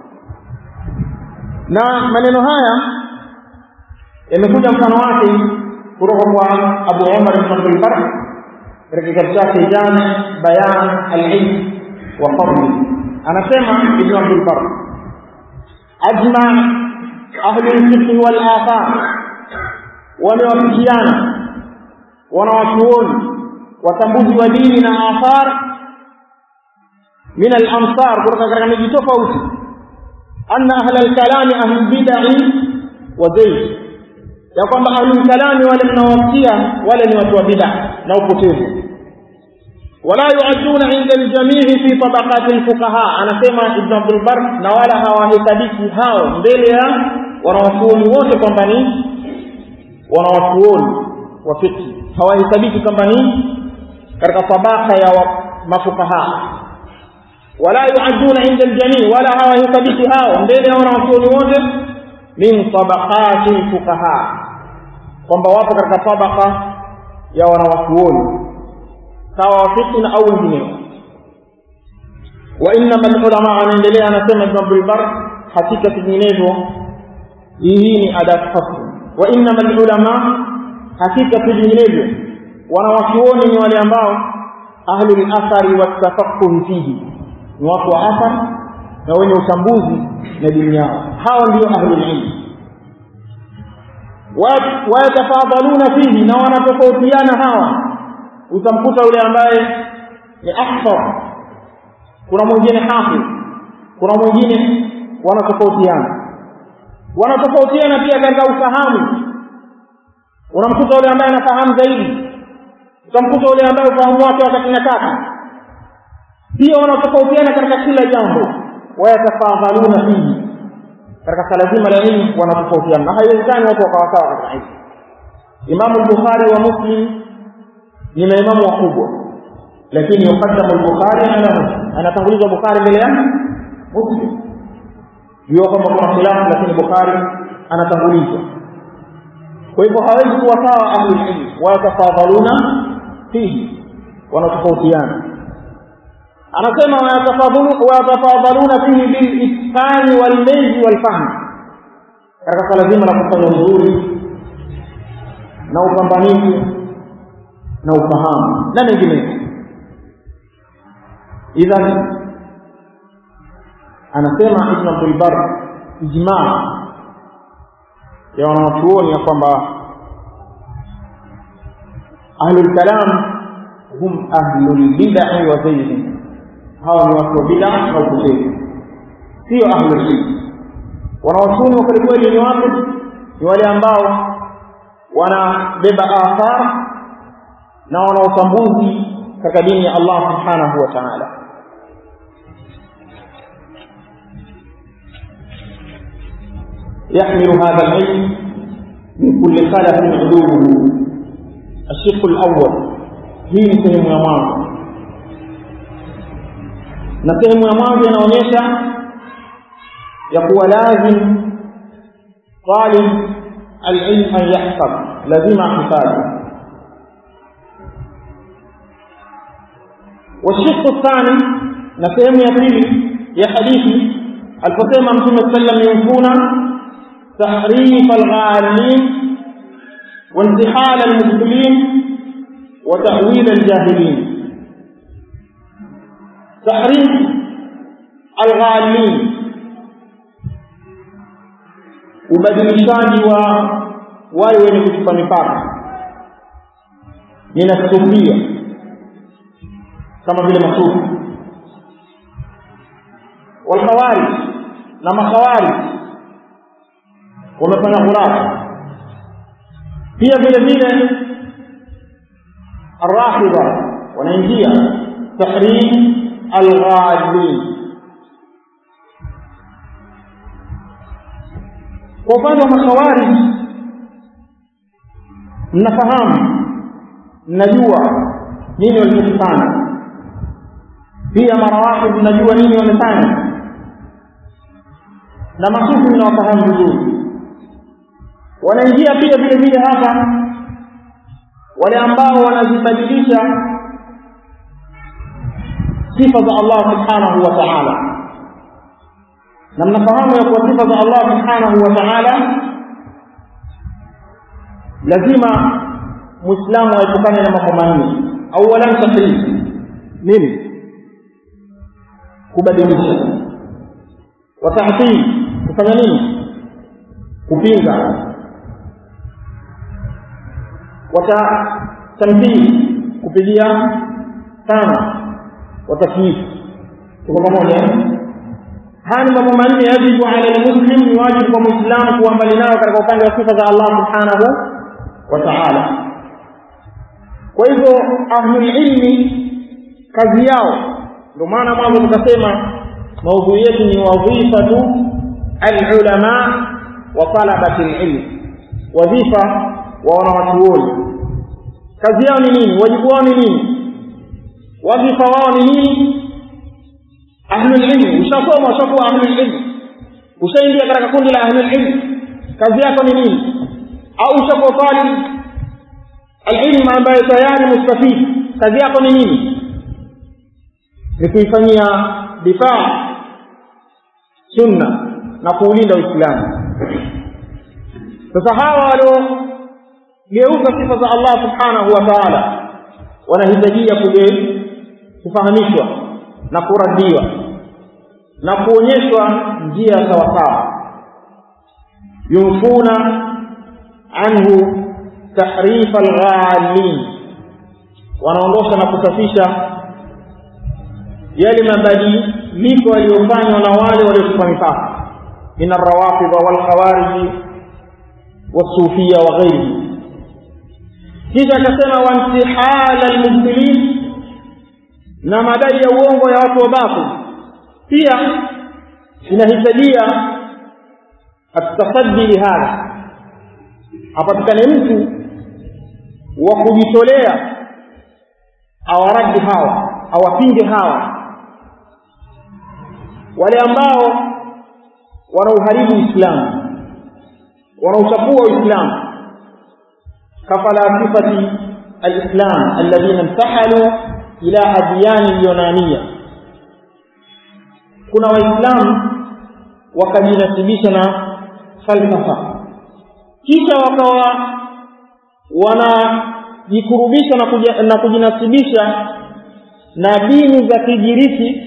Speaker 1: Na maneno haya yamekuja mfano wake kutoka kwa Abu Umar ibn Abdul Barr katika kitabu chake Jami' Bayan al-Ilm wa Fadli, anasema Ibn Abdul Barr, ajma ahli al-fiqh wal athar, wamewafikiana wanawachuoni watambuzi wa dini na athar min al-amsar, kutoka katika miji tofauti, anna ahli al-kalam ahli bid'ah wa zayg, ya kwamba ahli al-kalam wale mnawafikia wale ni watu wa bid'ah na upotevu. wala yu'aduna 'inda al-jami' fi tabaqat al-fuqaha, anasema Ibn Abdul Barr, na wala hawahesabiki hao mbele ya wanawachuoni wote kwamba ni wanawachuoni wa fiqh, hawahesabiki kwamba ni katika tabaka ya mafukaha. wala yu'aduna 'inda al-jami', wala hawahesabiki hao mbele ya wanawachuoni wote min tabaqati al-fuqaha, kwamba wapo katika tabaka ya wanawachuoni sawa wafiki na au wengineo. wa inna al-ulama, anaendelea anasema Ibn Abdul Barr, hakika nyinginezo hii ni adab fasl. wa inna al-ulama, hakika nyinginezo wanawachuoni ni wale ambao ahlul athari wa tafaqquh fihi, ni watu wa athar na wenye utambuzi na dini yao, hao ndio ahlul ilm. wa yatafadhaluna fihi, na wanatofautiana hawa. Utamkuta yule ambaye ni ahfar, kuna mwingine hafidh, kuna mwingine wanatofautiana. Wanatofautiana pia katika ufahamu. Unamkuta yule ambaye anafahamu zaidi, utamkuta yule ambaye ufahamu wake wakati nataka. Pia wanatofautiana katika kila jambo. Wayatafadhaluna fihi, katika sala zima la ilmu wanatofautiana. Na haiwezekani watu wakawa sawa katika hili. Imam al-Bukhari wa Muslim ni maimamu wakubwa, lakini yukaddamu al-Bukhari ala Muslim, anatangulizwa Bukhari mbele ya Muslim. Ndio kama kuna khilafu, lakini Bukhari anatangulizwa. Kwa hivyo hawezi kuwa sawa ahli ilmu. Wayatafadhaluna fihi, wanatofautiana. Anasema wayatafadhaluna fihi bil itqani wal mayzi wal fahm, katika swala zima la kufanya uzuri na upambanifu na ufahamu na mengineyo. Idhan anasema Ibn Abdul Barr, ijma ya wanachuoni ya kwamba ahlul kalam hum ahlul bid'ah wa zaydin, hawa ni watu wa bid'ah na upotevu, sio ahlul ilm. Wanachuoni wa kweli ni watu ni wale ambao wanabeba athar na wana utambuzi katika dini ya Allah subhanahu wa ta'ala. يحمل هذا العلم من كل خلف عدوه. الشق الأول هي sehemu ya mwanzo, na sehemu ya mwanzo inaonyesha ya kuwa lazim talib al-ilm an yahfaz, lazima ahifadhi. والشق الثاني نسمع يا pili ya hadithi aliposema Mtume sallam yufuna tahrif al-ghalin wa intihal al-muslimin wa ta'wil al-jahilin. Tahrif al-ghalin, ubadilishaji wa wale wenye kuchupa mipaka, ninasufia kama vile masufi wal khawarij na makhawarij wamefanya khurafa. Pia vile vile ar-rafidha wanaingia tahrim al-ghalin. Kwa upande wa makhawarij, mnafahamu, mnajua nini walichofanya. Pia marawafidh mnajua nini wamefanya, na masufi mnawafahamu vizuri. Wanaingia pia vile vile hapa wale ambao wanazibadilisha sifa za Allah subhanahu wa ta'ala. Na mnafahamu ya kuwa sifa za Allah subhanahu wa ta'ala lazima Muislamu aepukane na mambo manne. Awalan tahrif, nini? Kubadilisha. Wa ta'til, kufanya nini? Kupinga. Wa tamthil, kupigia sana. Wa takyif, tuko pamoja. Haya mambo manne yajibu ala al-muslim, ni wajibu kwa Muislamu kuwa mbali nayo katika upande wa sifa za Allah subhanahu wa ta'ala. Kwa hivyo ahlul ilmi kazi yao, ndio maana mwanzo tukasema maudhui yetu ni wadhifatu al-ulama wa talabati al-ilm, wadhifa wa wanawachuoni. Kazi yao ni nini? Wajibu wao ni nini? Wadhifa wao ni nini? Ahlul ilm, ushasoma ushakuwa ahlul ilm, ushaingia katika kundi la ahlul ilm, kazi yako ni nini? Au ushakuwa talib al-ilm ambaye tayari mustafid, kazi yako ni nini? Ni kuifanyia difaa sunna na kuulinda Uislamu. Sasa hawa walio geuka sifa za Allah subhanahu wa ta'ala wanahitajia kuje kufahamishwa na kuradiwa na kuonyeshwa njia sawa sawa. Yufuna anhu tahrif al-ghalin, wanaondosha na kusafisha yale mabadiliko yaliyofanywa na wale waliochupa mipaka min ar-rawafid wal khawarij was-sufiyya wa ghairihi. Kisha akasema wa intihal al-mubtilin, na madai ya uongo ya watu wa batil pia inahitajia at-tasaddi lihadha, apatikane mtu wa kujitolea awaradi hawa, awapinge hawa wale ambao wanauharibu Uislamu, wanauchafua Uislamu, kafalasifati al-Islam alladhina intahalu ila adyan yunaniya. Kuna waislamu wakajinasibisha na falsafa, kisha wakawa wanajikurubisha na, kuja, na kujinasibisha na dini za Kigiriki,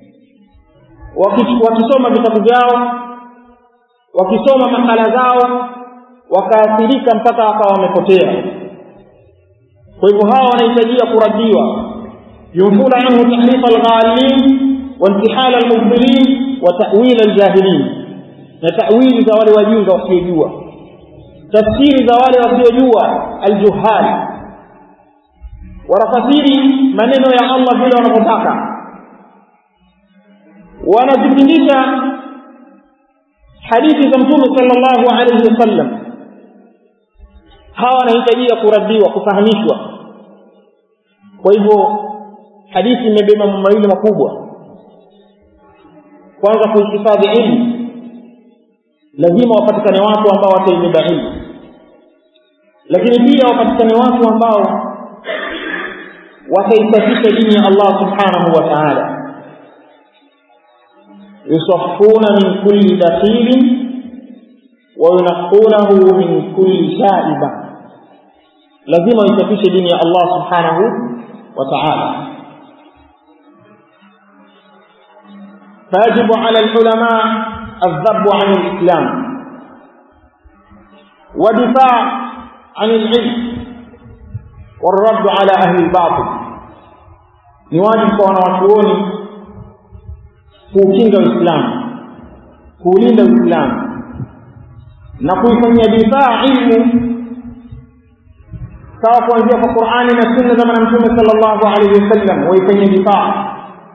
Speaker 1: wakisoma vitabu vyao, wakisoma makala zao, wakaathirika mpaka wakawa wamepotea. Kwa hivyo hawa wanahitajia kuradiwa, yunfuna anhu tahrif al-ghalin wa intihal al-mubtilin wa ta'wil al-jahilin, na ta'wili za wale wajinga wasiojua, tafsiri za wale wasiojua al-juhal, wanafasiri maneno ya Allah vile wanavyotaka, wanazipindisha hadithi za Mtume sallallahu alayhi wasallam. Hawa wanahitajia kuradiwa, kufahamishwa. Kwa hivyo hadithi imebeba mambo mawili makubwa. Kwanza, kuhifadhi ilmu, lazima wapatikane watu ambao wataibeba ilmu, lakini pia wapatikane watu ambao wataisafisha dini ya Allah subhanahu wa ta'ala, yusaffuna min kulli dakhilin wa yunqqunahu min kulli shaiba. Lazima isafishe dini ya Allah subhanahu wa ta'ala. فيجب على العلماء الذب عن الإسلام ودفاع عن العلم والرد على أهل الباطل. ni wajibu kwa wanawachuoni kuukinga Uislamu, kuulinda Uislamu na kuifanyia difaa ilmu, sawa kuanzia kwa Qur'ani na Sunna za Mtume sallallahu alayhi wasallam, waifanyia difaa,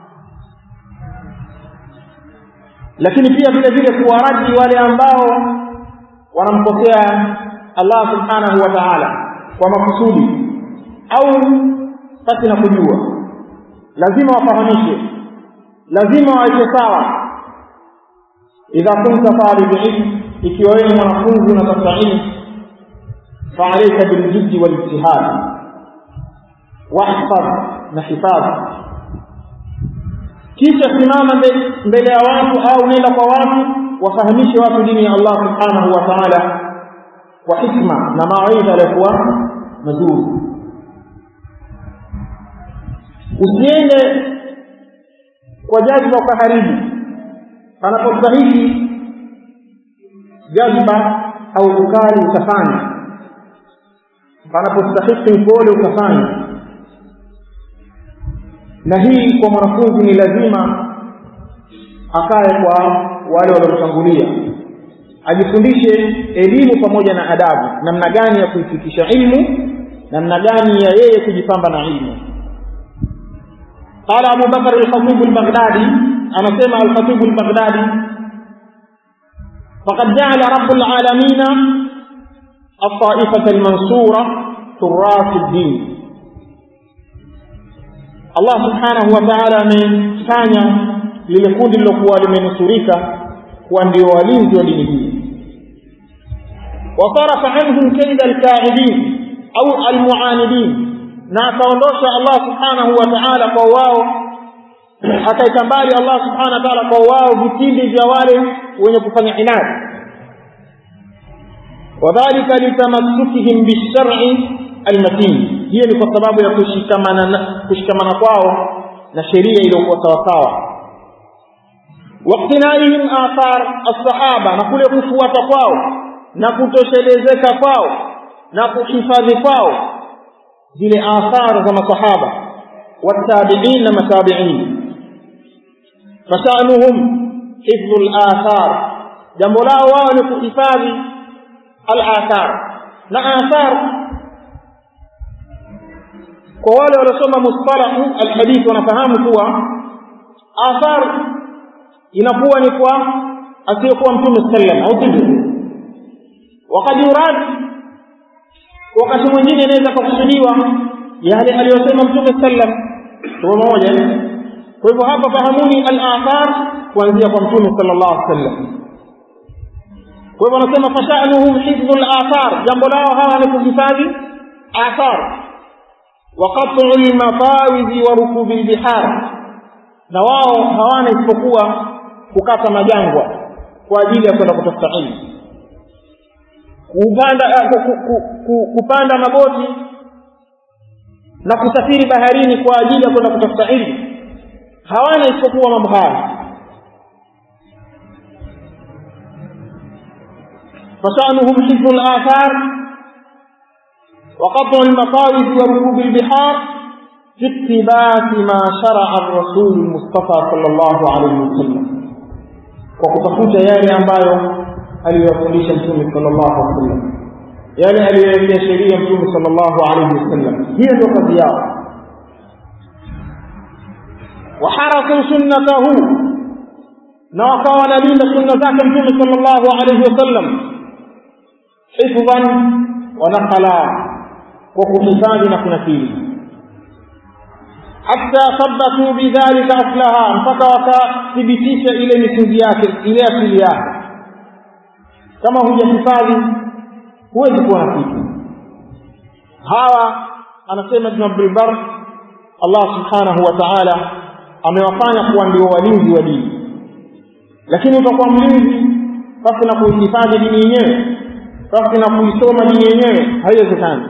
Speaker 1: lakini pia vile vile kuwaradi wale ambao wanamkosea Allah subhanahu wa ta'ala kwa makusudi au pasi na kujua. Lazima wafahamishe, lazima wawe sawa. Idha kunta talib ilm, ikiwa wewe mwanafunzi unatafuta ilmu, fa alayka bil jiddi wal ijtihad wahfaz na hifadh. Kisha simama mbele ya watu au nenda kwa watu, wafahamishe watu dini ya Allah subhanahu wa ta'ala kwa hikma na mawaidha yaliyokuwa mazuri. Usiende kwa jazba ukaharibu, panapostahili jazba au ukali utafanya, panapostahili upole utafanya. Na hii kwa mwanafunzi ni lazima akae kwa wale waliotangulia, ajifundishe elimu pamoja na adabu, namna gani ya kuifikisha ilmu, namna gani ya yeye kujipamba na ilmu. قال أبو بكر الخطيب البغدادي، أنا سمع الخطيب البغدادي: فقد جعل رب العالمين الطائفة المنصورة تراث الدين. Allah subhanahu wa ta'ala amefanya lile kundi lilokuwa limenusurika kuwa ndio walinzi wa dini hii. Wa tarafa anhum kaida al-ka'idin au al-mu'anidin, na akaondosha Allah subhanahu wa ta'ala kwa wao, akaitambali Allah subhanahu wa ta'ala kwa wao vitimbi vya wale wenye kufanya inadi. Wadhalika litamassukihim bishar'i al-matin, hiyo ni kwa sababu ya kushikamana kushikamana kwao na sheria iliyokuwa sawa sawa. Waqtinaihim athar as-sahaba, na kule kufuata kwao na kutoshelezeka kwao na kuhifadhi kwao zile athari za masahaba watabi'in na matabi'in. Fasanuhum hifdhul athar, jambo lao wao ni kuhifadhi al-athar. Na athar kwa wale waliosoma mustalahu al-hadith wanafahamu kuwa athar inakuwa ni kwa asiyokuwa Mtume sallam au tibu. Wakati yurad wakati mwingine inaweza kukusudiwa yale aliyosema Mtume sallam kwa moja. Kwa hivyo hapa fahamuni al-athar kuanzia kwa Mtume sallallahu alaihi wasallam. Kwa hivyo anasema fashanuhum hifdhul athar, jambo lao hawa ni kuhifadhi athar wa qat'ul mafawidhi wa rukubil bihar, na wao hawana isipokuwa kukata majangwa kwa ajili ya kwenda kutafuta ilmu, kupanda kupanda maboti na kusafiri baharini kwa ajili ya kwenda kutafuta ilmu. Hawana isipokuwa mambo haya. fasanuhum hifdhul athar wa qat'ul mafawidhi wa rukubil bihar fi ittiba'ati ma shara'a ar-rasul Mustafa sallallahu alayhi wasallam, kwa kutafuta yale ambayo aliyofundisha Mtume sallallahu alayhi wasallam, yale aliyoweka sheria Mtume sallallahu alayhi wasallam. Hiyo ndio kazi yao. wa harasu sunnatahu, na wakawa wanalinda sunna zake Mtume sallallahu alayhi wasallam hifdhan wa naqala, kwa kuhifadhi na kunakili, hatta thabatu bidhalika aslaha, mpaka wakathibitisha ile misingi yake, ile asili yake. Kama hujahifadhi huwezi kuwa na kitu. Hawa anasema Ibn Abdul Barr, Allah subhanahu wa ta'ala amewafanya kuwa ndio walinzi wa dini, lakini utakuwa mlinzi basi na kuhifadhi dini yenyewe, basi na kuisoma dini yenyewe, haiwezekani.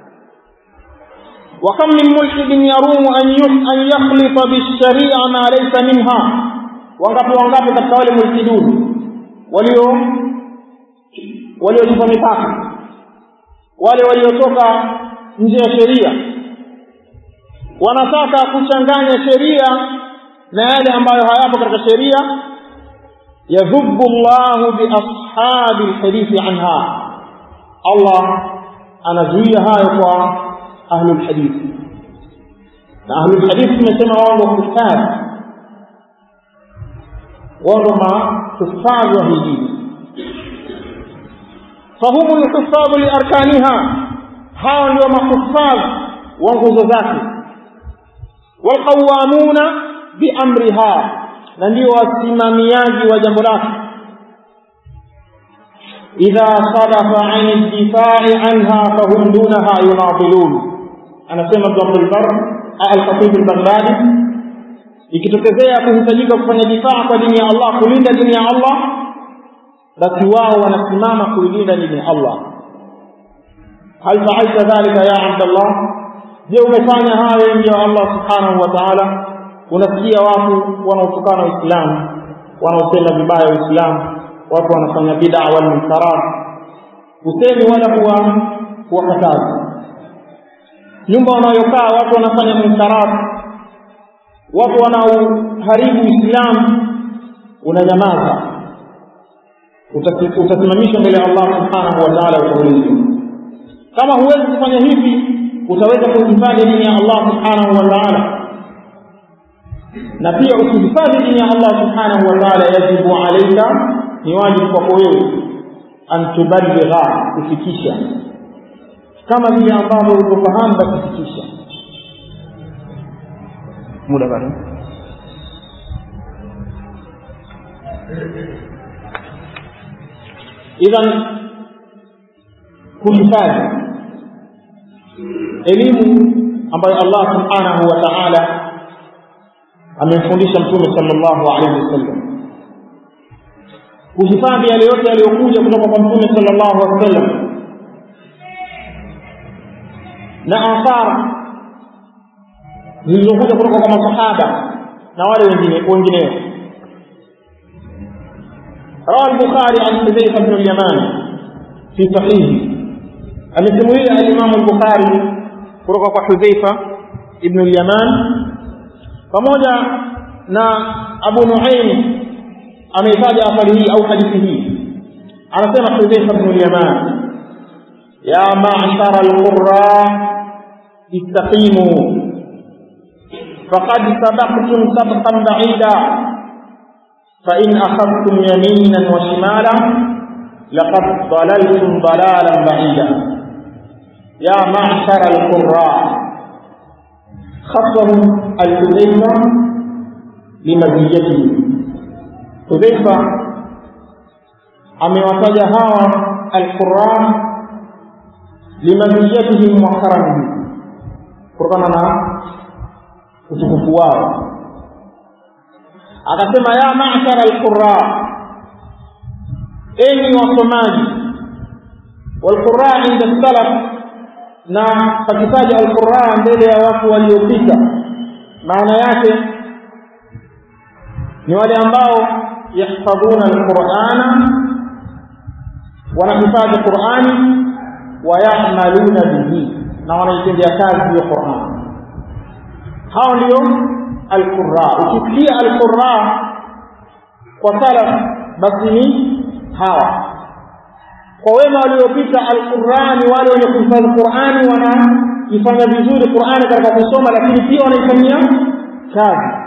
Speaker 1: وكم من ملحد يروم أن يخلط بالشريعة ما ليس منها, wangapi wangapi katika wale mulhidun walio waliotupa mipaka, wale waliotoka nje ya sheria, wanataka kuchanganya sheria na yale ambayo hayapo katika sheria. yadhubbu Allahu bi ashabi alhadith anha, Allah anazuia hayo kwa ahlul hadith. Na ahlul hadith tumesema wao ndio kufar, wao ndio makufar wa hii. fahumu alhufadhu liarkaniha, hao ndio makufar wa nguzo zake. walqawamuna biamriha, na ndio wasimamiaji wa jambo lake. idha sadafa an ad-difa'i anha fahum dunaha yunadilun, anasema Ibn Abdul Barr al-Khatib al-Baghdadi, ikitokezea kuhitajika kufanya difaa kwa dini ya Allah, kulinda dini ya Allah, basi wao wanasimama kuilinda dini ya Allah. hal fa'alta dhalika ya Abdullah, je umefanya hayo ndio Allah subhanahu wa ta'ala? Unasikia watu wanaotukana Uislamu, wanaosema vibaya Uislamu, watu wanafanya bid'a wal munkarat, usemi wala kuwa kuwakataza. Nyumba wanayokaa watu wanafanya munkarat, watu wanaoharibu Uislamu, unanyamaza, utasimamishwa mbele ya Allah subhanahu wa ta'ala utaulizwa. Kama huwezi kufanya hivi, utaweza kuhifadhi dini ya Allah subhanahu wa ta'ala. Na pia ukihifadhi dini ya Allah subhanahu wa ta'ala, yajibu alayka, ni wajibu kwako wewe, an tuballigha, kufikisha kama vile ambavyo ulifahamu basi kufikisha. Muda bado. Idhan kuhifadhi elimu ambayo Allah subhanahu wa ta'ala amemfundisha Mtume sallallahu alaihi wasallam, kuhifadhi yale yote yaliyokuja kutoka kwa Mtume sallallahu alaihi wasallam na athar zilizokuja kutoka kwa masahaba na wale wengine wengineo. Rawi al-Bukhari an Hudayfa ibn al-Yaman fi sahihi. Amesimulia al-Imam al-Bukhari kutoka kwa Hudhaifa ibn al-Yaman pamoja na Abu Nuaym ameitaja athari hii au hadithi hii. Anasema Hudhaifa ibn al-Yaman, ya ma'shara al-qurra istaqimu faqad sabaqtum sabqan ba'ida fa in akhadhtum yaminan wa shimalan laqad dalaltum dalalan ba'ida. ya ma'shara al-qurra خطهم الحذيفة لمزيته. حذيفة amewataja hawa al-Qur'an limaziyatihim wa karamihim, kutokana na utukufu wao. Akasema ya ma'shar al-Qur'an, enyi wasomaji. Wal-Qur'an inda salaf, na pakitaja al-Qur'an mbele ya watu waliopita, maana yake ni wale ambao yahfadhuna al-Qur'ana, wanahifadhi Qur'ani, wa ya'maluna bihi, na wanaitendea kazi ya Qur'an. Hao ndio al-Qurra. Ukisikia al-Qurra kwa salaf, basi ni hawa. Kwa wema waliopita al-Qur'an ni wale wenye kuhifadhi Qur'ani, wanaifanya vizuri Qur'ani katika kusoma, lakini pia wanaifanyia kazi.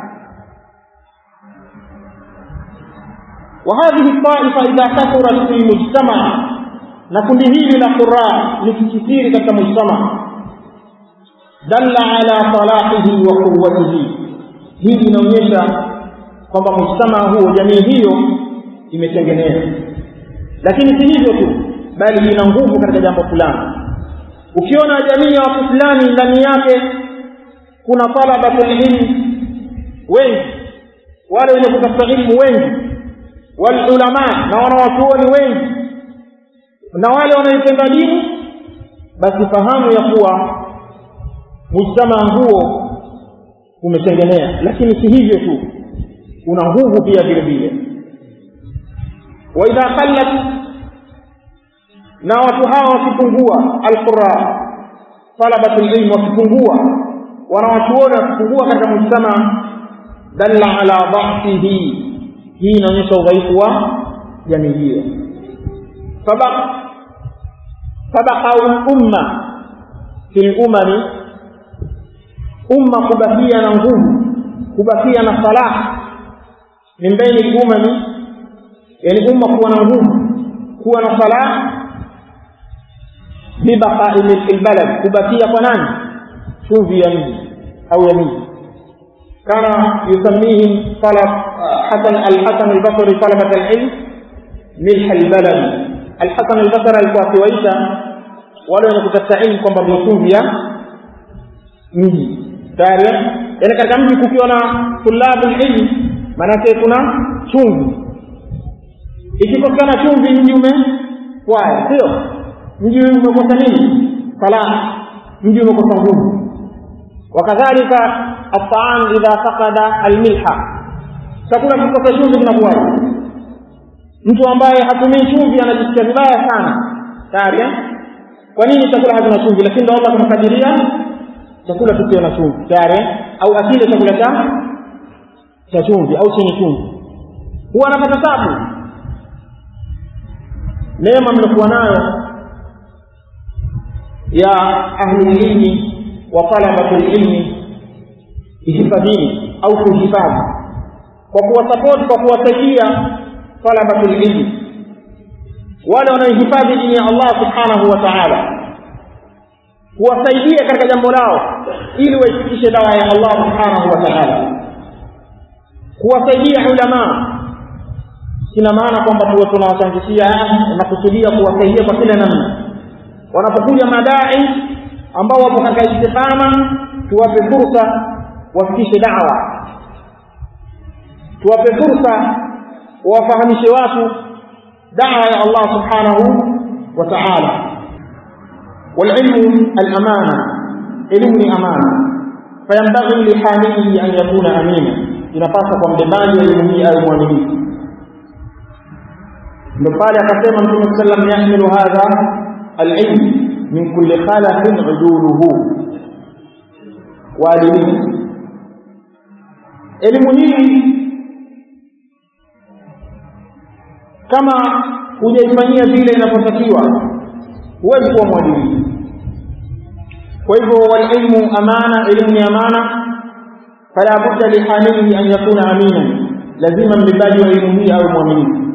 Speaker 1: وهذه الطائفة إذا كثرت في المجتمع, نكون هذه القراء لكثير katika mujtama, dalla ala salahihi wa quwwatihi. Hii inaonyesha kwamba mujtama huo, jamii hiyo imetengenezwa. Lakini si hivyo tu, bali ina nguvu katika jambo fulani. Ukiona jamii ya watu fulani ndani yake kuna talabatul ilm wengi, wale wenye kutafuta ilmu wengi, wal ulama na wanawachuoni wengi, na wale wanaipenda dini, basi fahamu ya kuwa mujtama huo umetengenea. Lakini si hivyo tu, una nguvu pia vile vile. Wa idha qallat, na watu hawa wakipungua, al-Qurra talabatul ilm wakipungua, wanawachuoni wakipungua katika mujtama, dalla ala dha'fihi, hii inaonyesha udhaifu wa jamii hiyo. Sabaq sabaqa umma fil umami, umma kubakia na nguvu, kubakia na salah min baini umami, yani umma kuwa na nguvu, kuwa na salah bibaqa'i al-balad, kubakia kwa nani? Chumvi ya mji au ya miji. Kana yusammihim talab Hasan al-Hasan al-Basri talabat al-ilm milh al-balad. Al-Hasan al-Basri alikuwa akiwaita wale wenye kutafuta ilmu kwamba ndio chumvi ya mji. Tayari, yani katika mji kukiwa na tulabul ilm, maana yake kuna chumvi. Ikikosekana chumvi, mji umekwaya, sio? Mji umekosa nini? Salah. Mji umekosa nguvu. Wakadhalika at-ta'am idha faqada al-milha, chakula kikosa chumvi kinakuwa. Mtu ambaye hatumii chumvi anajisikia vibaya sana. Tayari, kwa nini chakula hakina chumvi? Lakini Allah kumkadiria chakula kisiwe na chumvi, tayari, au asile chakula cha cha chumvi au chenye chumvi, huwa anapata tabu. Neema mlikuwa nayo ya ahli ilmi wa talabatul ilmi, ihifadhini au kuhifadhi, kwa kuwa support, kwa kuwasaidia talabatul ilmi, wale wanaohifadhi dini ya Allah subhanahu wa ta'ala, kuwasaidia katika jambo lao ili waifikishe dawa ya Allah subhanahu wa ta'ala, kuwasaidia ulama. Sina maana kwamba tuwe tunawachangishia, na kusudia kuwasaidia kwa kila namna. Wanapokuja madai ambao wapo katika istiqama, tuwape fursa wafikishe dawa, tuwape fursa wafahamishe watu dawa ya Allah subhanahu wa ta'ala. والعلم الأمانة، علم أمانة، فينبغي لحامله أن يكون أمينا، inapaswa kwa mbebaji elimu hii awe mwaminifu. ndio pale akasema Mtume sallam yahmilu hadha al-ilm min kulli khalaqin uduluhu wa adilihi. Elimu hii kama hujaifanyia vile inapotakiwa huwezi kuwa mwadilifu. Kwa hivyo wal-ilmu amana, elimu ni amana, fala budda li hamilihi an yakuna amina, lazima mbebaji wa elimu hii awe mwaminifu.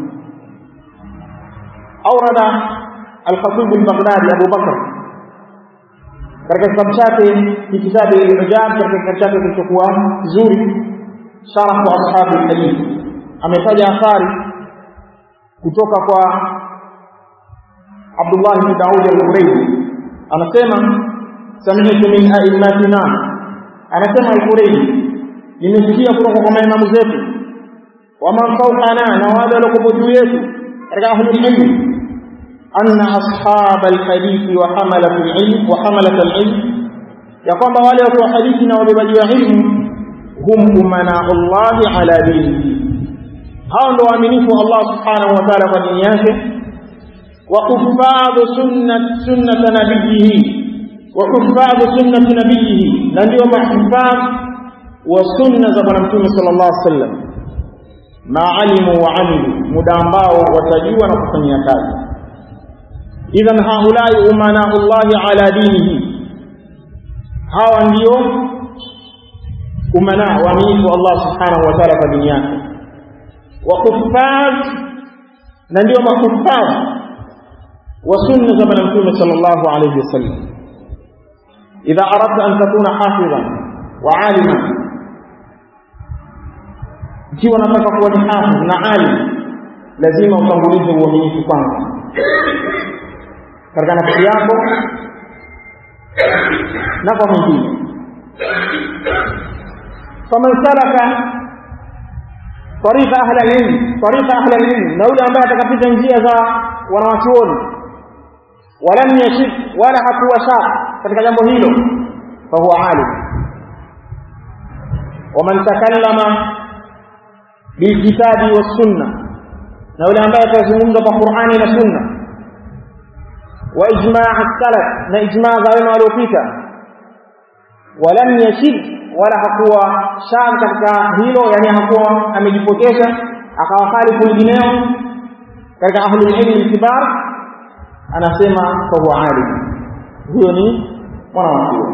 Speaker 1: Awrada al-Khatib al-Baghdadi Abu Bakr katika kitabu chake kitabu al-Ijab, katika kitabu chake kilichokuwa kizuri Sharh Ashab al-Hadith, ametaja athari kutoka kwa Abdullah ibn Daud al-Qurayshi, anasema sami'tu min a'immatina, anasema al-Qurayshi, nimesikia kutoka kwa maimamu zetu, wa man fawqana, na wale walio juu yetu katika ahlul ilm, anna ashab al-hadith wa hamalat al-ilm wa hamalat al-ilm, ya kwamba wale watu wa hadithi na wabebaji wa ilmu hum umana'ullahi ala dinihi, hao ndio waaminifu Allah subhanahu wa ta'ala kwa dini yake, wa hufadhu sunnat sunnat nabiyhi wa hufadhu sunnat nabiyhi, na ndio mahfadh wa sunna za bwana Mtume sallallahu alaihi wasallam, maalimu wa amilu, muda ambao watajua na kufanyia kazi. Idhan haulai umana'ullahi ala dinihi, hawa ndio umana waaminifu Allah subhanahu wa ta'ala kwa dini yake, wa hufadh, na ndio mahfadh wa sunna za bwana Mtume sallallahu alayhi wasallam. Idha aradta an takuna hafidhan wa aliman, ikiwa unataka kuwa ni hafidh na alim, lazima utangulize uaminifu kwanza katika nafsi yako na kwa mwingine. Faman salaka tariqa ahli al-ilm, tariqa ahli al-ilm, na yule ambaye atakapita njia za wanawachuoni, walam yashik, wala hakuwa sha katika jambo hilo, fa huwa alim. Waman takallama bil kitabi was sunnah, na yule ambaye atazungumza kwa Qur'ani na sunna, wa ijma' as-salaf, na ijma' za wema waliopita, walam yashik, wala hakuwa sha katika hilo, yani hakuwa amejipotesha akawa khalifu wengineo katika ahlul ilm kibar, anasema fa huwa alim, huyo ni mwanachuoni.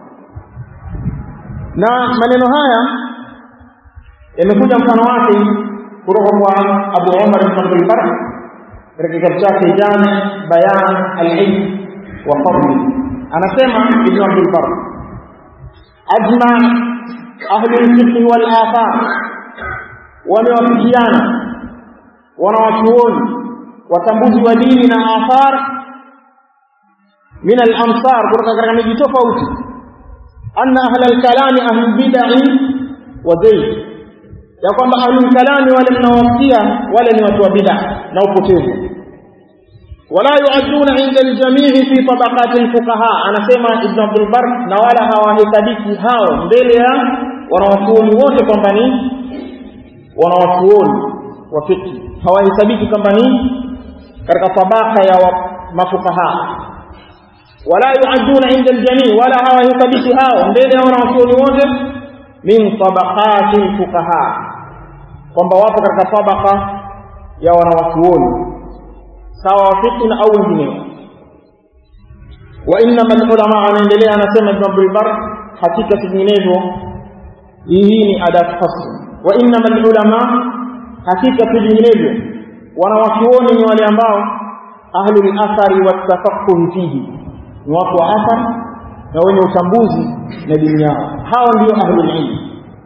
Speaker 1: Na maneno haya yamekuja mfano wake kutoka kwa Abu Umar ibn Abdul Barr katika kitabu chake Jami' Bayan al-Ilm wa Fadli, anasema Ibn Abdul Barr, ajma ahli al-fiqh wal athar, wamewafikiana wanawachuoni watambuzi wa dini na athar min al-amsar, kutoka katika miji tofauti, anna ahli al-kalami ahli bid'ah wa zayg, ya kwamba ahli al-kalami wale mnaowasikia wale ni watu wa bid'ah na upotevu. Wala yu'adduna 'inda al-jami' fi tabaqat al-fuqaha, anasema Ibn Abdul Barr, na wala hawahesabiki hao mbele ya wanawachuoni wote kwamba ni wanawachuoni wa fiqh, hawahesabiki kwamba ni katika tabaka ya mafuqaha. Wala yu'adduna 'inda al-jami', wala hawahesabiki hao mbele ya wanawachuoni wote min tabaqat al-fuqaha, kwamba wapo katika tabaka ya wanawachuoni sawa wafiqina au wengineo. Wa inna al-ulama, anaendelea anasema Ibn Abdul Barr, hakika vinginevyo hii ni adat fasl. Wa inna al-ulama, hakika vinginevyo wanawachuoni ni wale ambao ahlul athari wat tafaqquh fihi, ni watu wa athar na wenye utambuzi na dini yao, hao ndio ahlul ilm.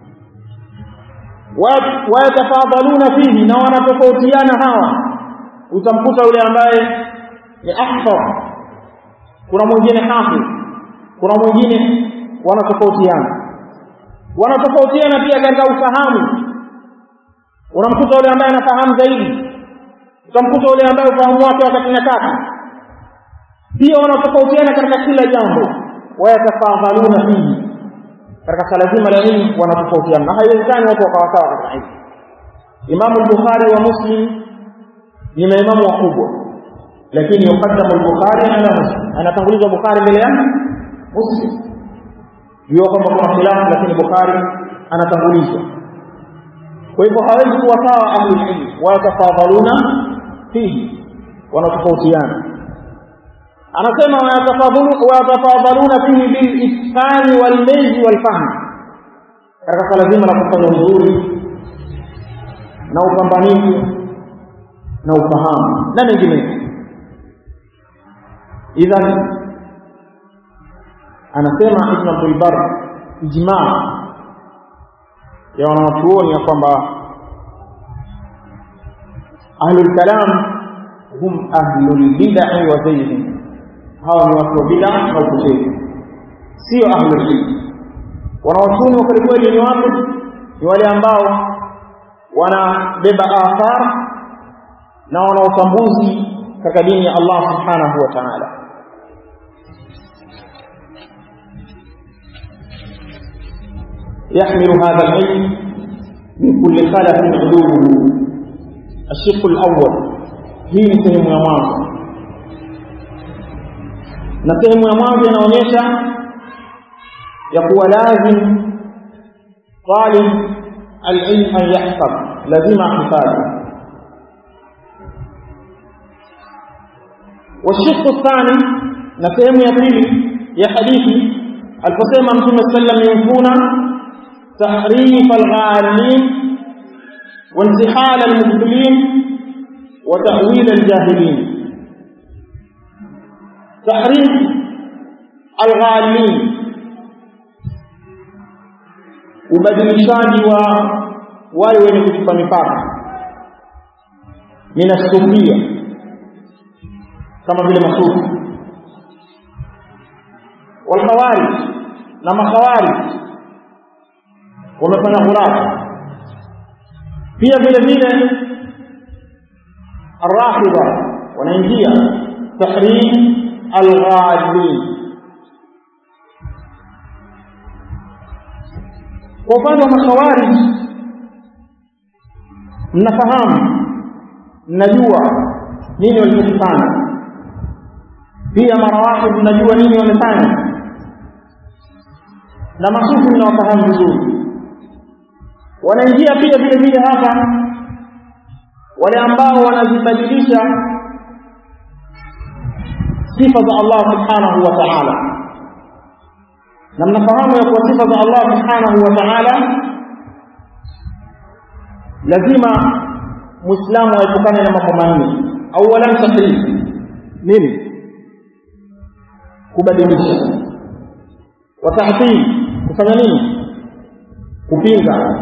Speaker 1: Wa yatafadhaluna fihi, na wanatofautiana hawa. Utamkuta yule ambaye ni ahfadh, kuna mwingine hafidh, kuna mwingine wanatofautiana. Wanatofautiana pia katika ufahamu. Unamkuta yule ambaye anafahamu zaidi, utamkuta yule ambaye ufahamu wake wakati na kati. Pia wanatofautiana katika kila jambo. Wayatafadhaluna fihi, katika sala zima la ilmu wanatofautiana, na haiwezekani watu wakawa sawa katika hili. Imam al-Bukhari wa Muslim ni maimamu wakubwa, lakini yukaddamu al-Bukhari ala Muslim, anatanguliza Bukhari mbele ya Muslim. Hiyo kama kuna khilafu, lakini Bukhari anatangulizwa. Kwa hivyo hawezi kuwa sawa ahli ilm, watafadhaluna fihi, wanatofautiana. Anasema watafadhaluna watafadhaluna fihi bil itqani wal mayz wal fahm, katika swala zima la kufanya uzuri na upambanifu na ufahamu na mengineyo. Idhan anasema Ibn Abdul Barr, ijma ya wanachuoni ya kwamba ahlul kalam hum ahlul bid'ah wa zayd, hawa ni watu wa bid'ah na upotevu, sio ahlul ilm. Wanachuoni wa kweli ni watu ni wale ambao wanabeba athar na wana utambuzi katika dini ya Allah subhanahu wa ta'ala. يحمل هذا العلم من كل خلف علومه. الشق الأول هي سهم ya mwanzo, na sehemu ya mwanzo inaonyesha ya kuwa lazim talib al-ilm an yahfaz, lazima ahifadhi. والشق الثاني نسهم يا pili ya hadithi aliposema Mtume sallam yunfuna tahrif al-ghalin wa intihal al-mubtilin wa ta'wil al-jahilin. Tahrif al-ghalin, ubadilishaji wa wale wenye kuchupa mipaka, min as-sufia kama vile masufi, wal khawarij na makhawarij wamefanya khurafa, pia vile vile ar-rafidha wanaingia tahrim al-ghalin. Kwa upande wa makhawarij mnafahamu, mnajua nini walichofanya, pia marawafid mnajua nini wamefanya, na masufi mnawafahamu vizuri. Wanaingia pia vile vile hapa wale ambao wanazibadilisha sifa za Allah subhanahu wa ta'ala, na mnafahamu ya kuwa sifa za Allah subhanahu wa ta'ala lazima muislamu aepukane na mambo manne. Awalan tahrif, nini? Kubadilisha. Wa ta'til, kufanya nini? Kupinga.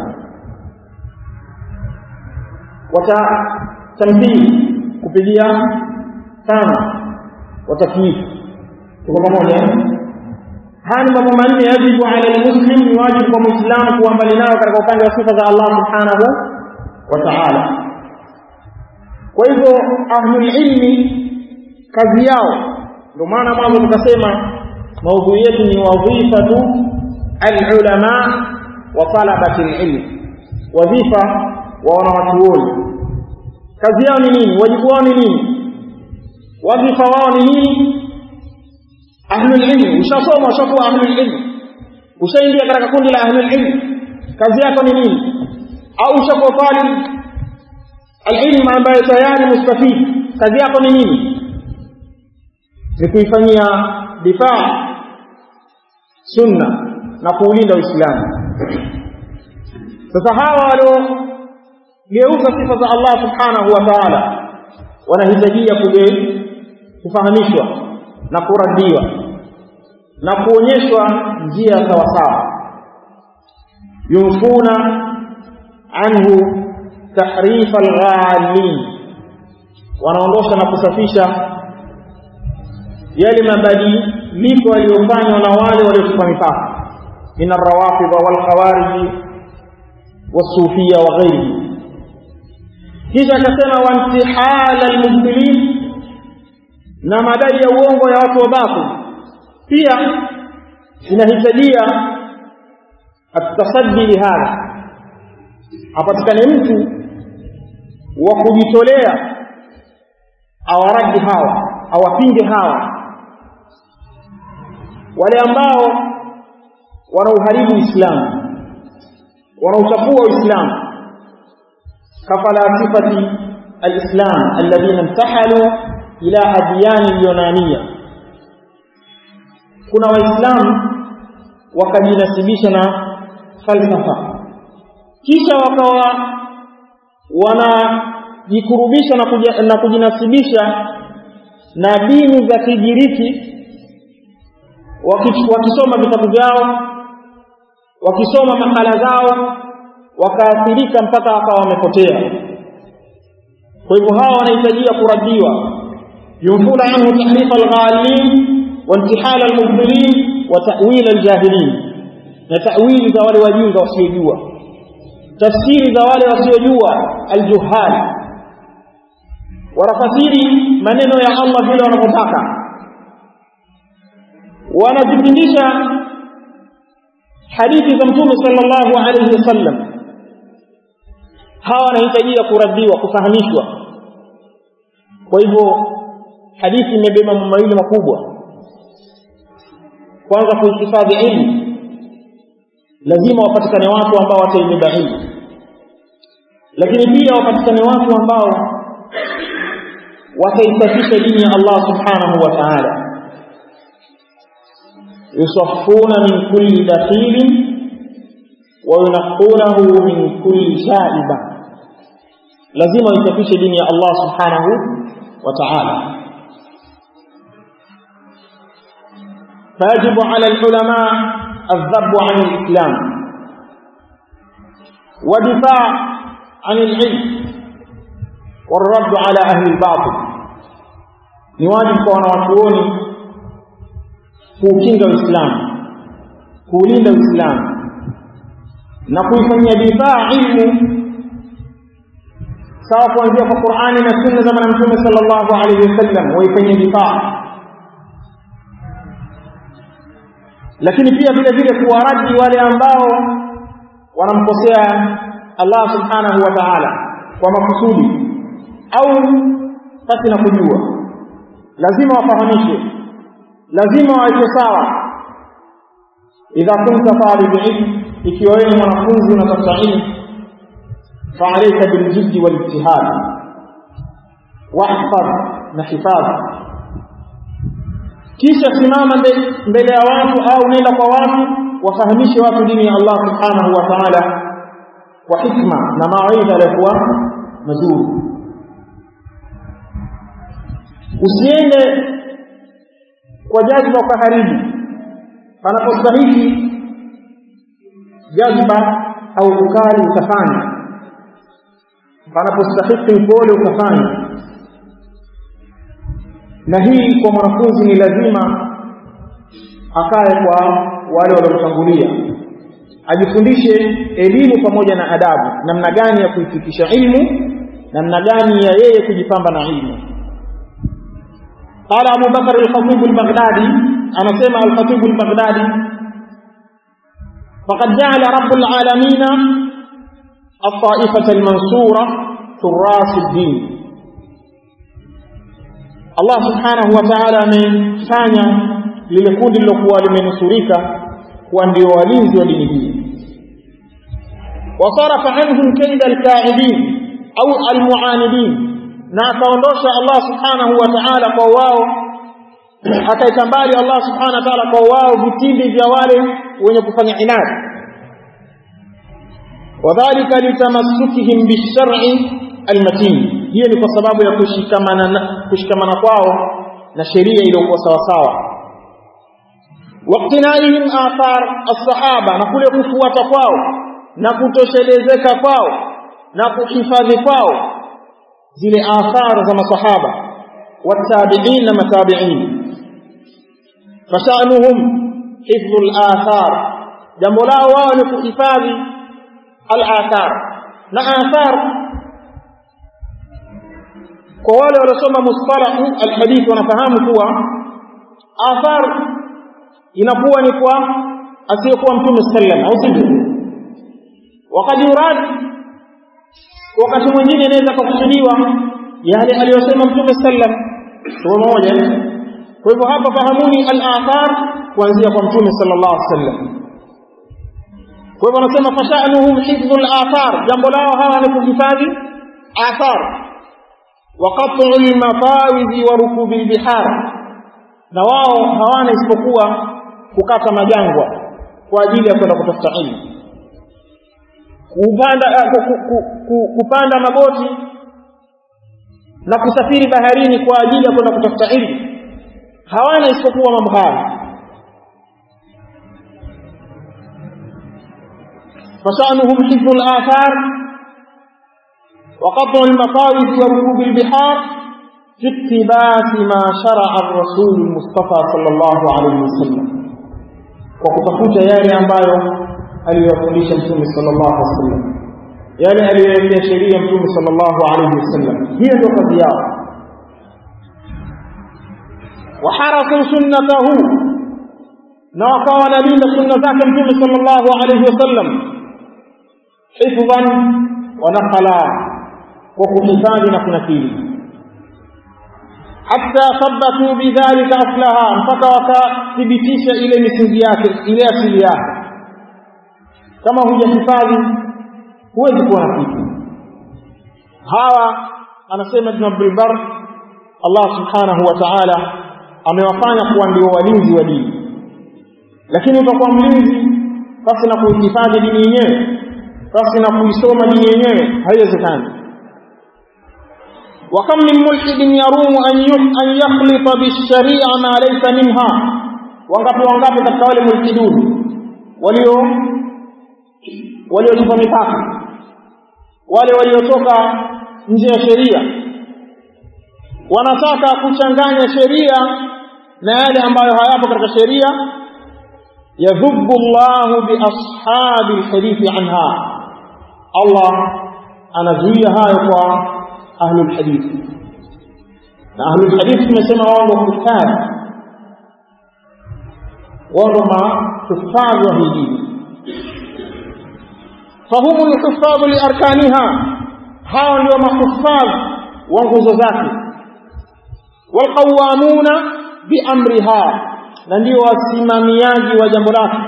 Speaker 1: Wa tamthil, kupigia sana. Wa takyif, kwa pamoja. Haya ni mambo manne yajibu ala al-muslim, ni wajibu kwa muislamu kuwa mbali nayo katika upande wa sifa za Allah subhanahu wa ta'ala. Kwa hivyo ahlul ilmi kazi yao, ndio maana mwanzo tukasema maudhui yetu ni wadhifatu al-ulama wa talabati al-ilm, wadhifa wa wanawachuoni. Kazi yao ni nini? Wajibu wao ni nini? Wadhifa wao ni nini? Ahlul ilm, ushasoma ushakuwa ahlul ilm, ushaingia katika kundi la ahlul ilm, kazi yako ni nini? Au ushakuwa talib al-ilm ambaye tayari mustafid, kazi yako ni nini? Ni kuifanyia difaa sunna na kuulinda Uislamu. Sasa hawa walio geuza sifa za Allah subhanahu wa ta'ala wanahitajia kuje kufahamishwa na kuradiwa na kuonyeshwa njia sawa sawa. Yunfuna anhu tahrif al-ghalin, wanaondosha na kusafisha yale mabadiliko yaliyofanywa na wale waliochupa mipaka min ar-rawafid wal khawarij was-sufiyya wa ghairihi. Kisha akasema wa intihal al-mubtilin, na madai ya uongo ya watu wa batil pia inahitajia at-tasaddi lihadha, apatikane mtu wa kujitolea awaradi hawa, awapinge hawa wale ambao wanauharibu Uislamu, wanauchafua Uislamu, kafala sifati al-Islam alladhina intahalu ila adyan yunaniya. Kuna waislamu wakajinasibisha na falsafa, kisha wakawa wanajikurubisha na, kuja, na kujinasibisha na dini za Kigiriki, wakisoma vitabu vyao, wakisoma makala zao, wakaathirika mpaka wakawa wamepotea. Kwa hivyo hawa wanahitajia kuradiwa. yunfuna anhu tahrif al-ghalin wa intihal al-mubtilin wa ta'wil al-jahilin, na ta'wili za wale wajinga wasiojua, tafsiri za wale wasiojua al-juhal, wanafasiri maneno ya Allah vile wanavyotaka, wanazipindisha hadithi za Mtume sallallahu alayhi wasallam. Hawa wanahitajia kuradiwa, kufahamishwa. Kwa hivyo hadithi imebeba mambo mawili makubwa. Kwanza, kuhifadhi ilmu, lazima wapatikane watu ambao wataibeba ilmu, lakini pia wapatikane watu ambao wataisafisha dini ya Allah subhanahu wa ta'ala. yusaffuna min kulli dakhilin wa yunaqqunahu min kulli shaiba. Lazima waisafishe dini ya Allah subhanahu wa ta'ala. fajibu ala al-ulama الذب عن الإسلام ودفاع عن العلم والرد على أهل الباطل. نواجب كوانا وكووني kuukinga Uislamu, kuulinda Uislamu na kuifanyia difaa ilmu sawa, kuanzia kwa Qur'ani na Sunna za Mtume sallallahu alayhi wasallam, waifanyia difaa. Lakini pia vile vile kuwaradi wale ambao wanamkosea Allah subhanahu wa ta'ala kwa makusudi au pasi na kujua. Lazima wafahamishwe, lazima wawe sawa. idha kunta talib ilm, ikiwa wewe mwanafunzi unatafuta ilmu, fa alayka bil jidd wal ijtihad wahfaz na hifadh. Kisha simama mbele ya watu au nenda kwa watu, wafahamishe watu dini ya Allah subhanahu wa ta'ala kwa hikma na mawaidha yalikuwa mazuri. Usiende kwa jazba kwa haribu, panapostahili jazba au ukali utafanya, panapostahili upole utafanya. Na hii kwa mwanafunzi ni lazima akae kwa wale waliotangulia, ajifundishe elimu pamoja na adabu, namna gani ya kuifikisha ilmu, namna gani ya yeye kujipamba na ilmu. Qala Abu Bakr al-Khatib al-Baghdadi, anasema al-Khatib al-Baghdadi, faqad ja'ala rabbul alamin at-ta'ifata al-mansura turas ad-din. Allah subhanahu wa ta'ala amefanya lile kundi lilokuwa limenusurika kuwa ndio walinzi wa dini hii. Wasarafa anhum kaida al-ka'idin au al-mu'anidin, na akaondosha Allah subhanahu wa ta'ala kwa wao, akaitambali Allah subhanahu wa ta'ala kwa wao vitimbi vya wale wenye kufanya inadi. Wadhālika litamassukihim bish-shar'i al-matin, hiyo ni kwa sababu ya kushikamana kushikamana kwao na sheria iliyokuwa sawa sawa. Waqtinaihim athar as-sahaba, na kule kufuata kwao na kutoshelezeka kwao na kuhifadhi kwao zile athar za masahaba, watabi'in na matabi'in. Fasha'nuhum hifdhul athar, jambo lao wao ni kuhifadhi al-athar. Na athar kwa wale waliosoma mustalahu al-hadith wanafahamu kuwa athar inakuwa ni kwa asiyekuwa Mtume sallam au sivyo. Wakati urad wakati mwingine inaweza kukusudiwa yale aliyosema Mtume sallam kwa moja. Kwa hivyo hapa fahamuni al-athar kuanzia kwa Mtume sallallahu alaihi wasallam. Kwa hivyo anasema fasha'nuhum hifdhul athar, jambo lao hawa ni kuhifadhi athar wa qat'ul mafawiz wa rukubil bihar, na wao hawana isipokuwa kukata majangwa kwa ajili ya kwenda kutafuta ilmu, kupanda kupanda maboti na kusafiri baharini kwa ajili ya kwenda kutafuta ilmu, hawana isipokuwa mambo haya. فشأنهم حفظ الآثار وقطع المفاوز وركوب البحار في اقتباس ما شرع الرسول المصطفى صلى الله عليه وسلم, وكتفوت yale ambayo aliyofundisha Mtume sallallahu alaihi wasallam, yale aliyoweka sheria Mtume sallallahu alaihi wasallam. Hiyo ndio kazi yao. وحرصوا سنته, na wakawa wanalinda sunna zake Mtume sallallahu alaihi wasallam hifdhan wa naqala, kwa kuhifadhi na kunakili, hatta thabatu bidhalika aslaha, mpaka wakathibitisha ile misingi yake, ile asili yake. Kama hujahifadhi huwezi kuwa na kitu. Hawa anasema Ibn Abdul Barr, Allah subhanahu wa ta'ala amewafanya kuwa ndio walinzi wa dini, lakini utakuwa mlinzi basi na kuhifadhi dini yenyewe, basi na kuisoma dini yenyewe, haiwezekani. wa kam min mulhidin yarumu an an yakhlita bish-shari'a ma laysa minha, wangapi wangapi katika wale mulhidun walio waliotupa mipaka, wale waliotoka nje ya sheria, wanataka kuchanganya sheria na yale ambayo hayapo katika sheria. yadhubbu Allahu bi ashabi al-hadith anha, Allah anazuia hayo kwa ahlul hadith. Na ahlul hadith tumesema wao ndio kufari, wao ndio makufari wa hii dini. fahumu al-huffaz li arkaniha, hao ndio makufari wa nguzo zake. wal qawwamuna bi amriha, na ndio wasimamiaji wa jambo lake.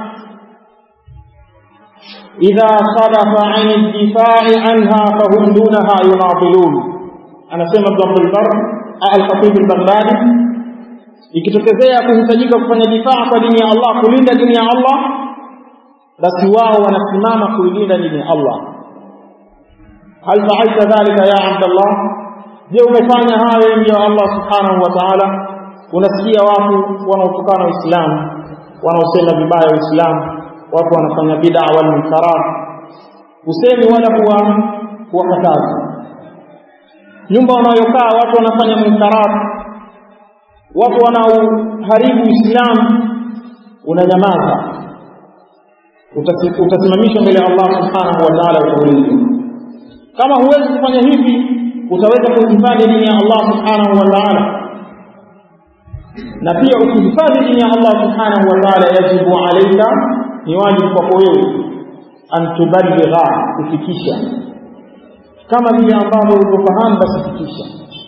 Speaker 1: idha sadafa an ad-difa'i anha fahum dunaha yunadilun, anasema Ibn Abdul Barr al-Khatib al-Baghdadi, ikitokezea kuhitajika kufanya difaa kwa dini ya Allah, kulinda dini ya Allah, basi wao wanasimama kulinda dini ya Allah. hal fa'alta dhalika ya Abdullah, je umefanya hayo ndio Allah subhanahu wa ta'ala? Unasikia watu wanaotukana Uislamu, wanaosema vibaya Uislamu, watu wanafanya bid'a wal munkarat, usemi wala kuwa kuwakataza. Nyumba wanayokaa watu wanafanya munkarat, watu wanaoharibu Uislamu, unanyamaza, utasimamishwa mbele ya Allah subhanahu wa ta'ala utaulizwa. Kama huwezi kufanya hivi, utaweza kuhifadhi dini ya Allah subhanahu wa ta'ala. Na pia ukihifadhi dini ya Allah subhanahu wa ta'ala, yajibu alayka, ni wajibu kwako wewe, an tuballigha, kufikisha kama vile ambavyo unafahamu, basi fikisha.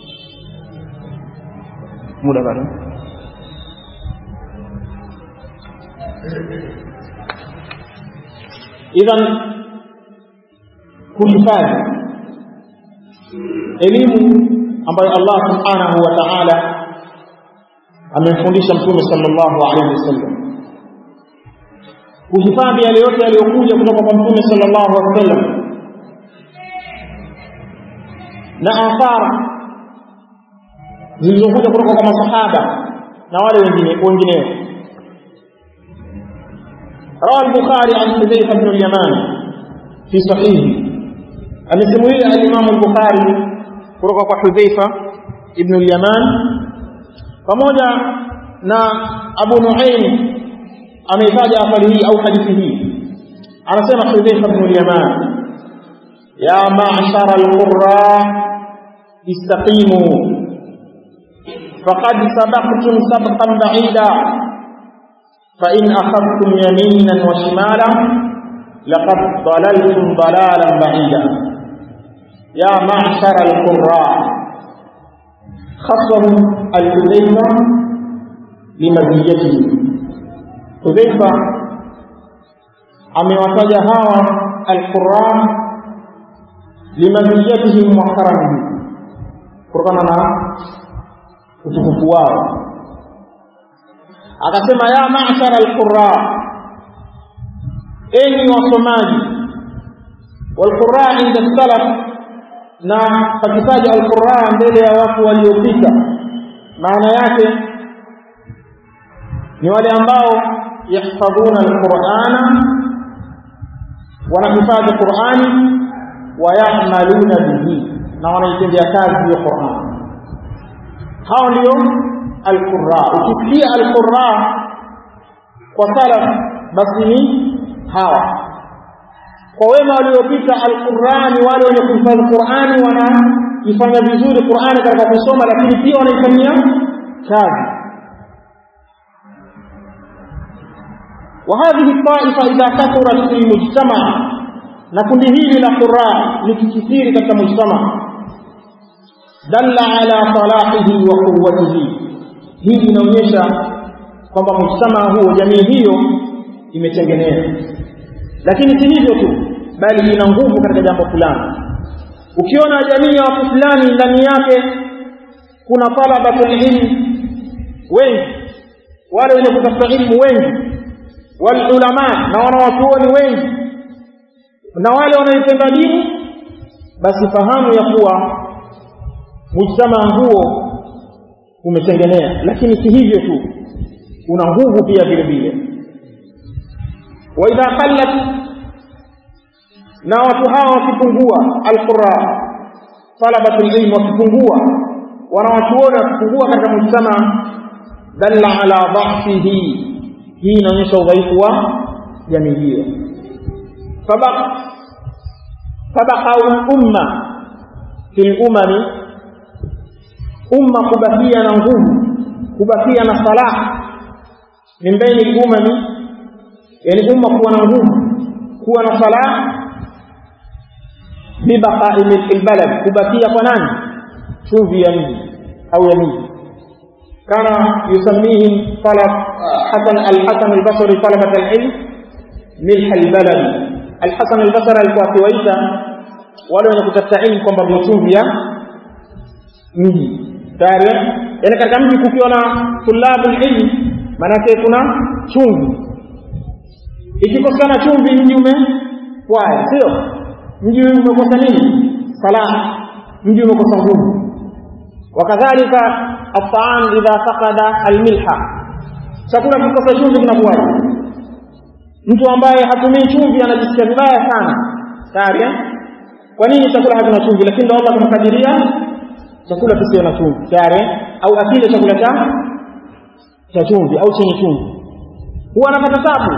Speaker 1: muda bado. Idhan kuhifadhi elimu ambayo Allah subhanahu wa ta'ala amemfundisha Mtume sallallahu alaihi wasallam, kuhifadhi yale yote yaliyokuja kutoka kwa Mtume sallallahu alaihi wasallam na athar zilizokuja kutoka kwa masahaba na wale wengine wengineo. روى البخاري عن حذيفة بن اليمان في صحيحه، amesimulia al-Imam al-Bukhari kutoka kwa Hudhaifa ibn al-Yaman pamoja na Abu Nuaym ameitaja habari hii au hadithi hii. Anasema Hudhaifa ibn al-Yaman, ya ma'shara al-qurra istaqimu faqad sabaqtum sabqan ba'ida fa in akhadtum yaminan wa shimalan laqad dalaltum dalalan ba'ida. Ya ma'shara al-qurra, khassahu al-Hudhayfa limaziyatihi. Hudhayfa amewataja hawa al-Qur'an limaziyatihi wa karamihi, kutokana na utukufu wao. Akasema ya ma'shara al-qurra, enyi wasomaji. Wal-qurra inda salaf, na pakitaja al-qurra mbele ya watu waliopita, maana yake ni wale ambao yahfadhuna al-Qur'ana, wanahifadhi Qur'ani, wa ya'maluna bihi, na wanaitendea kazi ya Qur'an. Hao ndio al-qurra. Ukifikia al-qurra kwa salaf, basi ni hawa. Kwa wema waliopita, al-qurra ni wale wenye kuhifadhi Qur'ani, wanaifanya vizuri Qur'ani katika kusoma, lakini pia wanaifanyia kazi. وهذه الطائفة إذا كثرت في المجتمع, na kundi hili la qurra likikithiri katika mujtama, dalla ala salahihi wa quwwatihi, hii inaonyesha kwamba mujtama huo, jamii hiyo imetengenezwa. Lakini si hivyo tu, bali ina nguvu katika jambo fulani. Ukiona jamii ya watu fulani ndani yake kuna talabatul ilm wengi, wale wenye kutafuta ilmu wengi, wal ulama na wanawachuoni wengi, na wale wanaipenda dini, basi fahamu ya kuwa mujtama huo umetengenea. Lakini si hivyo tu, una nguvu pia vile vile. Wa idha qallat, na watu hawa wakipungua, al-qurra talabatul ilm wakipungua, wanawachuoni wakipungua katika mujtama, dalla ala dha'fihi, hii inaonyesha udhaifu wa jamii hiyo. Sabaq sabaqa al-umma fil umami, umma kubakia na nguvu, kubakia na salah min baini al-umami, yani umma kuwa na nguvu, kuwa na salah bibaqa'i al-balad, kubakia kwa nani? Chumvi ya mji au ya miji. Kana yusammihim talab Hasan al-Hasan al-Basri talabat al-ilm milh al-balad. Al-Hasan al-Basri alikuwa akiwaita wale wenye kutafuta ilmu kwamba ndio chumvi ya mji. Tayari, yani katika mji kukiwa na tulabul ilm, maana yake kuna chumvi. Ikikosekana chumvi, mji umepwaya, sio? Mji umekosa nini? Salah. Mji umekosa nguvu. Wakadhalika at-ta'am idha faqada al-milha, chakula kikosa chumvi kinakuwa, mtu ambaye hatumii chumvi anajisikia vibaya sana. Tayari, kwa nini chakula hakina chumvi? Lakini ndio Allah kumkadiria chakula kisiwe na chumvi. Tayari, au akile chakula cha cha chumvi au chenye chumvi, huwa anapata tabu.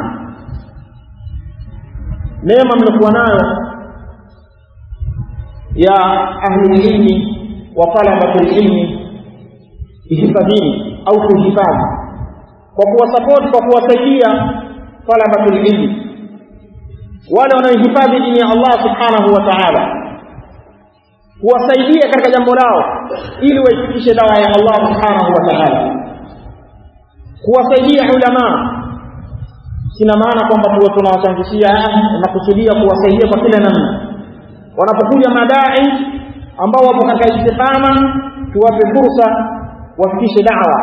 Speaker 1: Neema mlikuwa nayo ya ahli ilmi wa talabatul ilmi, ihifadhini au kuhifadhi, kwa kuwa support, kwa kuwasaidia talabatul ilmi, wale wanaohifadhi dini ya Allah subhanahu wa ta'ala, kuwasaidia katika jambo lao ili waifikishe dawa ya Allah subhanahu wa ta'ala, kuwasaidia ulama. Sina maana kwamba tuwe tunawachangishia, na kusudia kuwasaidia kwa kila namna. Wanapokuja madai ambao wapo katika istiqama, tuwape fursa wafikishe da'wa,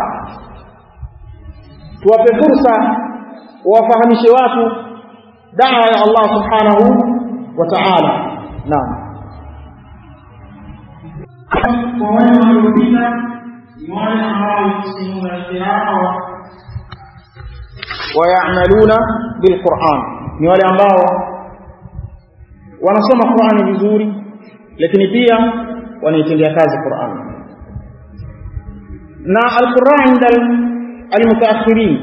Speaker 1: tuwape fursa wafahamishe watu da'wa ya Allah subhanahu wa ta'ala. Naam. Kwa wale waliopita ni wale ambao yusimuna al-qira'a wa ya'maluna bil-Qur'an, ni wale ambao wanasoma Qur'ani vizuri, lakini pia wanaitendea kazi Qur'ani. Na al-Qur'an inda al-mutaakhirin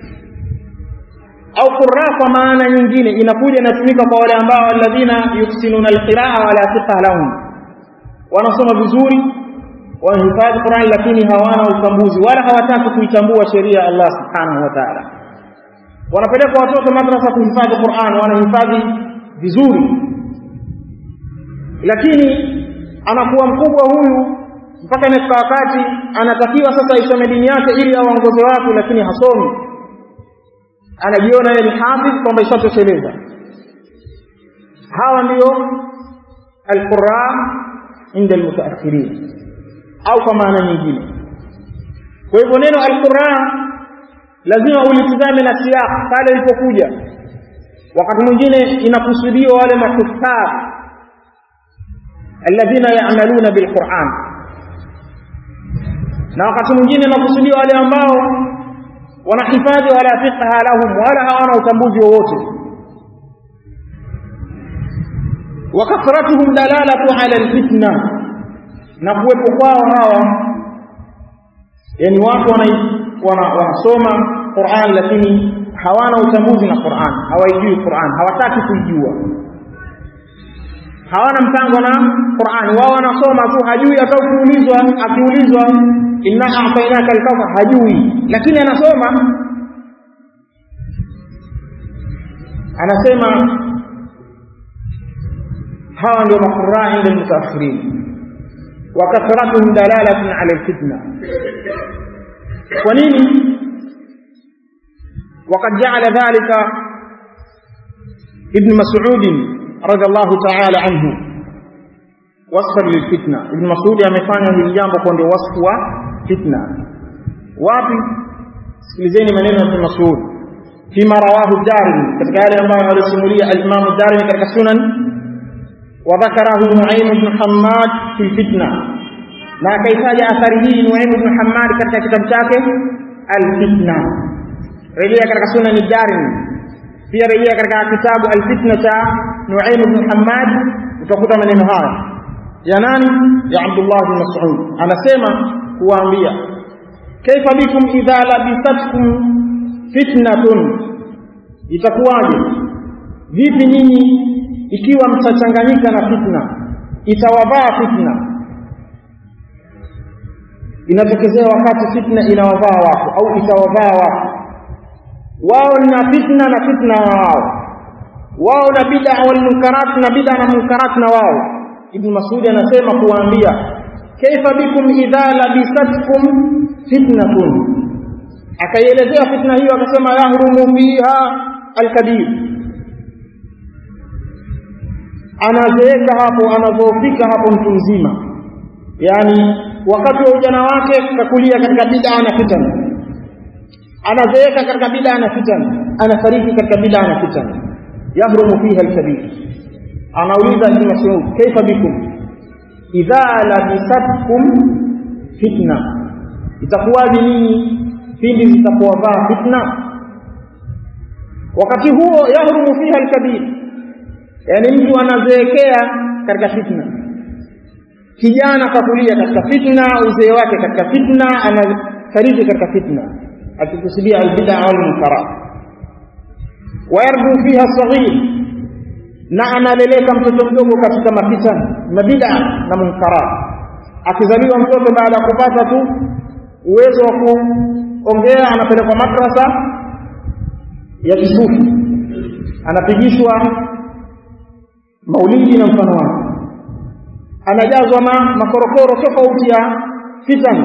Speaker 1: au qurra kwa maana nyingine inakuja inatumika kwa wale ambao alladhina yuhsinuna al-qira'a wa la fiqh lahum, wanasoma vizuri, wanahifadhi Qur'an, lakini hawana utambuzi wala hawataka kuitambua sheria ya Allah subhanahu wa ta'ala. Wanapeleka watoto madrasa kuhifadhi Qur'an, wanahifadhi vizuri, lakini anakuwa mkubwa huyu mpaka inafika wakati anatakiwa sasa isome dini yake ili aongoze watu, lakini hasomi, anajiona yeye ni hafidh kwamba ishatosheleza. Hawa ndio al-qurra inda al-mutaakhirin, au kwa maana nyingine. Kwa hivyo neno al-qurra lazima ulitizame na siyaq pale ilipokuja. Wakati mwingine inakusudiwa wale makuffar alladhina ya'maluna bil-Qur'an, na wakati mwingine inakusudiwa wale ambao wanahifadhi wala fiqha lahum wala hawana utambuzi wowote. Wa kathratuhum dalalatu ala al-fitna, na kuwepo kwao hawa yani watu wana wanasoma Qur'an lakini hawana utambuzi na Qur'an, hawaijui Qur'an, hawataki kuijua, hawana mpango na Qur'an. Wao wanasoma tu, hajui hata kuulizwa, akiulizwa inna a'tainaka al-kawthar hajui, lakini anasoma, anasema hawa ndio maqurra inda al-mutaakhirin. Wa kathratuhum dalalatun ala al-fitna. Kwa nini? وقد جعل ذلك ابن مسعود رضي الله تعالى عنه وصفا للفتنة. ابن مسعود amefanya hili jambo kwa ndio wasfu wa fitna. Wapi? Sikilizeni maneno ya Ibn Mas'ud fima rawahu ad-Darimi, katika yale ambayo alisimulia al-Imam ad-Darimi katika Sunan, wa dhakarahu Nu'aym ibn Hammad fi fitna, na akaitaja athari hii Nu'aym ibn Hammad katika kitabu chake al-Fitna. Rejea katika Sunan ad-Darimi, pia rejea katika kitabu al-Fitna cha Nu'aym ibn Hammad, utakuta maneno haya ya nani? Ya Abdullah ibn Mas'ud. Anasema kuambia, kaifa bikum idha labisatkum fitnatun, itakuwaje vipi nyinyi ikiwa mtachanganyika na fitna, itawavaa fitna. Inatokezea wakati fitna inawavaa watu au itawavaa watu, wao na fitna na fitna wao, wao na bid'a wal munkarat na bid'a na munkarat na wao. Ibn Mas'ud anasema kuambia, kaifa bikum idha labisatkum fitnatun, akaielezea fitna hiyo akasema yahrumu fiha al-kabir, anazeeka hapo, anazofika hapo mtu mzima, yani wakati wa ujana wake kakulia katika bid'a na fitna, anazeeka katika bid'a na fitna, anafariki katika bid'a na fitna, yahrumu fiha al-kabir. Anauliza Ibn Mas'ud, kaifa bikum idha labisatkum fitna, itakuwaje nyinyi pindi zitapowavaa fitna? Wakati huo yahrumu fiha al-kabir, yani mtu anazeekea katika fitna, kijana kakulia katika fitna, uzee wake katika fitna, anafariki katika fitna, akikusudia al-bid'a wal munkarat. Wa yarbu fiha as-saghir, na analeleka mtoto mdogo katika mafitna, mabid'a na munkarat. Akizaliwa mtoto baada ya kupata tu uwezo wa kuongea, anapelekwa madrasa ya kisufi, anapigishwa maulidi na mfano wake, anajazwa na makorokoro tofauti ya fitna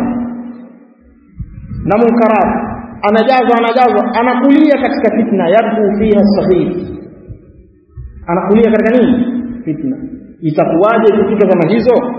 Speaker 1: na munkarat, anajazwa anajazwa, anakulia katika fitna. Yarbu fiha as-saghir, anakulia katika nini? Fitna. Itakuwaje kufika kama hizo?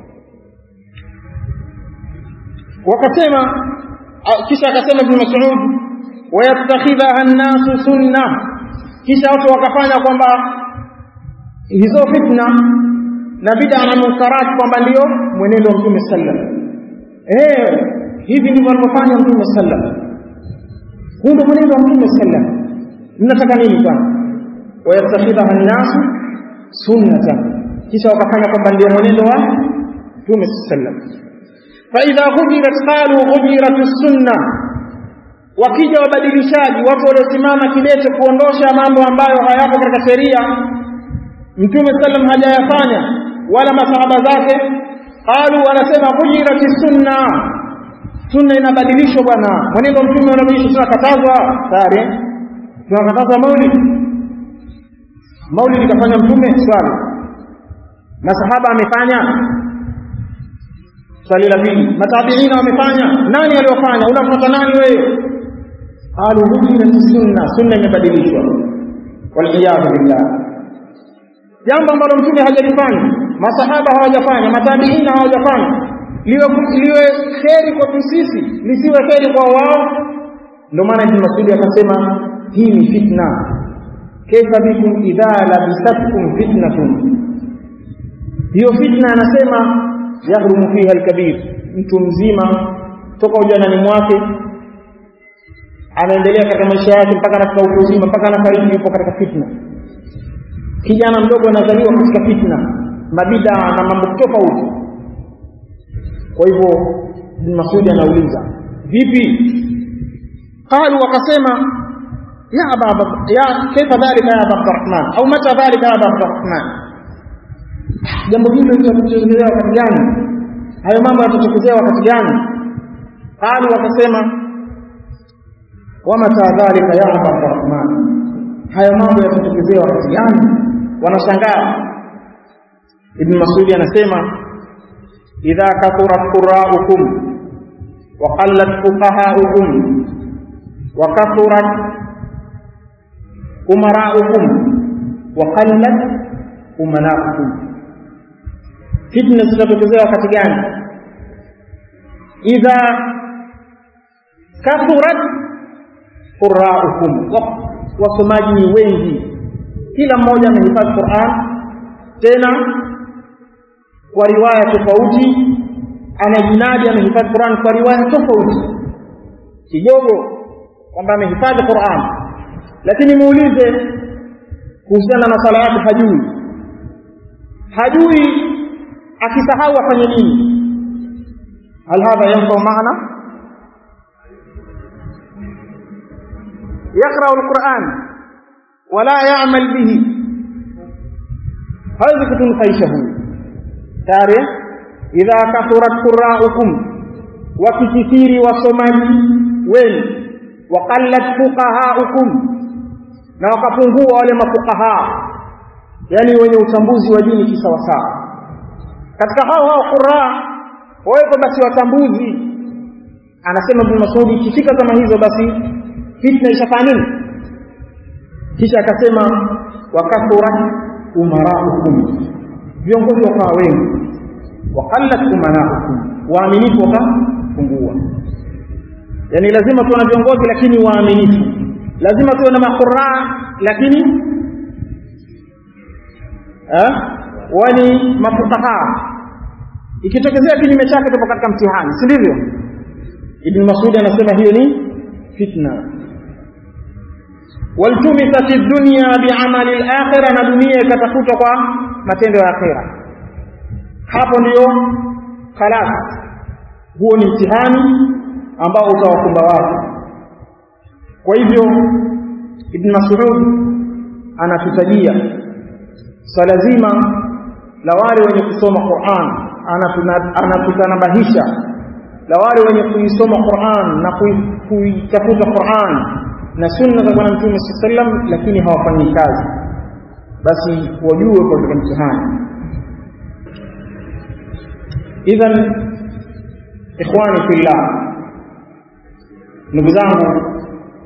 Speaker 1: Wakasema, kisha akasema Ibn Mas'ud, wayattakhidha an-nasu sunna, kisha watu wakafanya kwamba hizo fitna na bid'a na munkarat kwamba ndio mwenendo wa Mtume sallallahu alaihi wasallam. Eh, hivi ndivyo alivyofanya Mtume sallallahu alaihi wasallam, huo ndio mwenendo wa Mtume sallallahu alaihi wasallam. Mnataka nini bwana? Wayattakhidha an-nasu sunnatan, kisha wakafanya kwamba ndio mwenendo wa Mtume sallallahu alaihi wasallam. Fa idha ghujirat qalu ghujirat as-sunnah, wakija wabadilishaji, watu waliosimama kidete kuondosha mambo ambayo hayapo katika sheria, Mtume sallam hajayafanya wala masahaba zake, qalu, wanasema ghujirat as-sunnah, sunna inabadilishwa bwana, mwenendo wa Mtume unabadilishwa, tunakatazwa tayari, tunakatazwa maulid. Maulid kafanya Mtume swali, masahaba amefanya, Swali la pili, matabiina wamefanya, nani aliyofanya? Unafuata nani wewe? Qalu hudina sunna, sunna imebadilishwa. Waliyadhu billah. Jambo ambalo mtume hajalifanya, masahaba hawajafanya, matabiina hawajafanya, liwe liwe kheri kwa sisi, lisiwe kheri kwa wao. Ndio maana Ibn Mas'ud akasema hii ni fitna. Kaifa bikum idha labisatkum fitnatun. Hiyo fitna anasema yahrumu fiha al-kabir. Mtu mzima toka ujanani mwake anaendelea katika maisha yake mpaka anafika utu uzima, mpaka anafariki, yupo katika fitna. Kijana mdogo anazaliwa katika fitna, mabida na mambo tofauti. Kwa hivyo Ibn Mas'ud anauliza, vipi? Qalu wakasema ya aba ya kaifa dhalika ya Abu Abdurrahman au mata dhalika ya Abu Abdurrahman. Jambo hilo litatokezea wakati gani? Hayo mambo yatatokezea wakati gani? Qalu wakasema wa mata dhalika ya Abu Abdurrahman. Hayo mambo yatatokezea wakati gani? Wanashangaa. Ibn Mas'ud anasema idha kathura qurra'ukum wa qallat fuqaha'ukum wa kathurat umara'ukum wa qallat umana'ukum. Fitna zitatokezea wakati gani? Idha kathurat qurra'ukum, wasomaji ni wengi, kila mmoja amehifadhi Qur'an, tena kwa riwaya tofauti, anajinadi amehifadhi Qur'an kwa riwaya tofauti. Kidogo kwamba amehifadhi Qur'an, lakini muulize kuhusiana na sala yake hajui. Hajui, akisahau afanye nini? Hal hadha yanfa maana? Yaqra al-Qur'an wala ya'mal bihi, hawezi kutunufaisha huyu. Tare idha kathurat qurra'ukum, wa kithiri wasomaji wenu, wa qallat fuqaha'ukum, na wakapungua wale mafuqaha, yani wenye utambuzi wa dini kisawasawa. Katika hao hao qurra wawepo basi watambuzi. Anasema Ibn Mas'ud ikifika kama hizo basi fitna ishafanya nini? Kisha akasema wakathurat umara'ukum, viongozi wakawa wengi, wa qallat umana'ukum, waaminifu wakapungua. Yani lazima tuwe na viongozi lakini waaminifu, lazima tuwe na maqurra lakini eh wani mafuqaha. Ikitokezea kinyume chake tupo katika mtihani, si ndivyo? Ibn Mas'ud anasema hiyo ni fitna. Waltumisat ad-dunya bi'amali al-akhirah, na dunia ikatafutwa kwa matendo ya akhira. Hapo ndio khalas, huo ni mtihani ambao utawakumba watu. Kwa hivyo Ibn Mas'ud anatutajia swala zima la wale wenye kusoma Qur'an, anatutanabahisha la wale wenye kuisoma Qur'an na kuitafuta Qur'an na sunna za Bwana Mtume sallallahu alaihi wasallam, lakini hawafanyi kazi, basi wajue kwa katika mtihani. Idhan ikhwani fillah, ndugu zangu,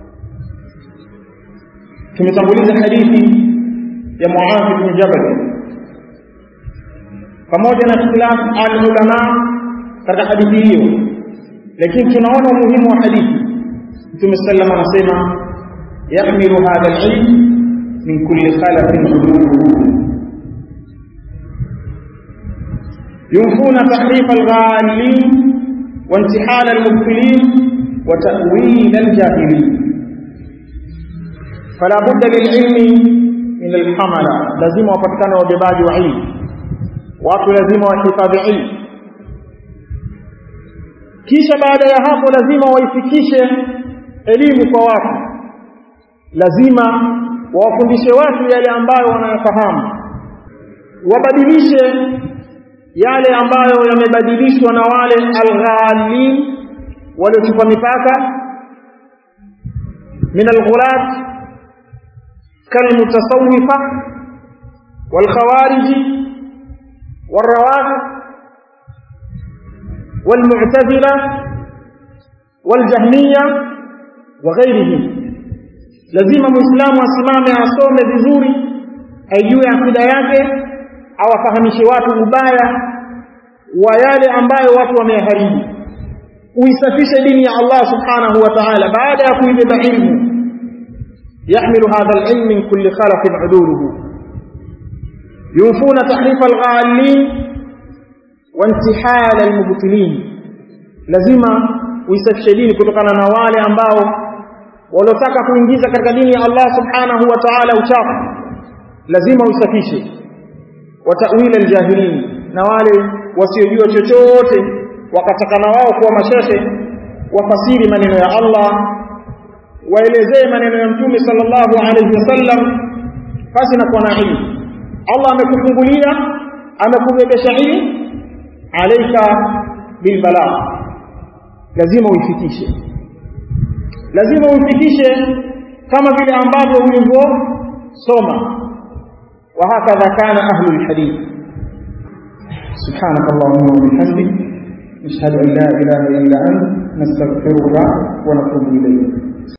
Speaker 1: tumetanguliza hadithi ya Muadh bin Jabal pamoja na ikhtilaf al-ulama katika hadithi hiyo, lakini tunaona umuhimu wa hadithi. Mtume sallallahu alayhi wasallam anasema yahmilu hadha al-ilm min kulli khalafin uluhu, yunfuna tahrif al-ghalin wa intihal al-mubtilin wa ta'wil al-jahilin. Fala budda lil-ilmi min al-hamala, lazima wapatikane wabebaji wa ilmu, watu lazima wahifadhi ilmu. Kisha baada ya hapo lazima waifikishe elimu kwa watu, lazima wawafundishe watu yale ambayo wanayafahamu, wabadilishe yale ambayo yamebadilishwa na wale al-ghalin waliochupa mipaka min al-ghulat كالمتصوفة والخوارج والروافض والمعتزلة والجهمية وغيرهم. لازم مسلم asimame asome vizuri, ajue akida yake, awafahamishe watu ubaya wa yale ambayo watu wameharibu, uisafishe dini ya Allah subhanahu wa ta'ala baada ya kuibeba ilmu. يحمل هذا العلم من كل خلف عدوله يوفون تحريف الغالين وانتحال المبطلين. lazima uisafishe dini kutokana na wale ambao walotaka kuingiza katika dini ya Allah subhanahu wa ta'ala uchafu, lazima uisafishe. wa ta'wil al-jahilin, na wale wasiojua chochote wakataka na wao kuwa mashehe wafasiri maneno ya Allah, waelezee maneno ya Mtume sallallahu alayhi wasallam basi na kwa nabii. Allah amekufungulia, amekubebesha hili, alayka bil balagh, lazima uifikishe, lazima uifikishe kama vile ambavyo ulivyosoma. Wa hakadha kana ahlul hadith. subhanakallahumma wa bihamdik, nashhadu an la ilaha illa anta, nastaghfiruka wa natubu ilayk.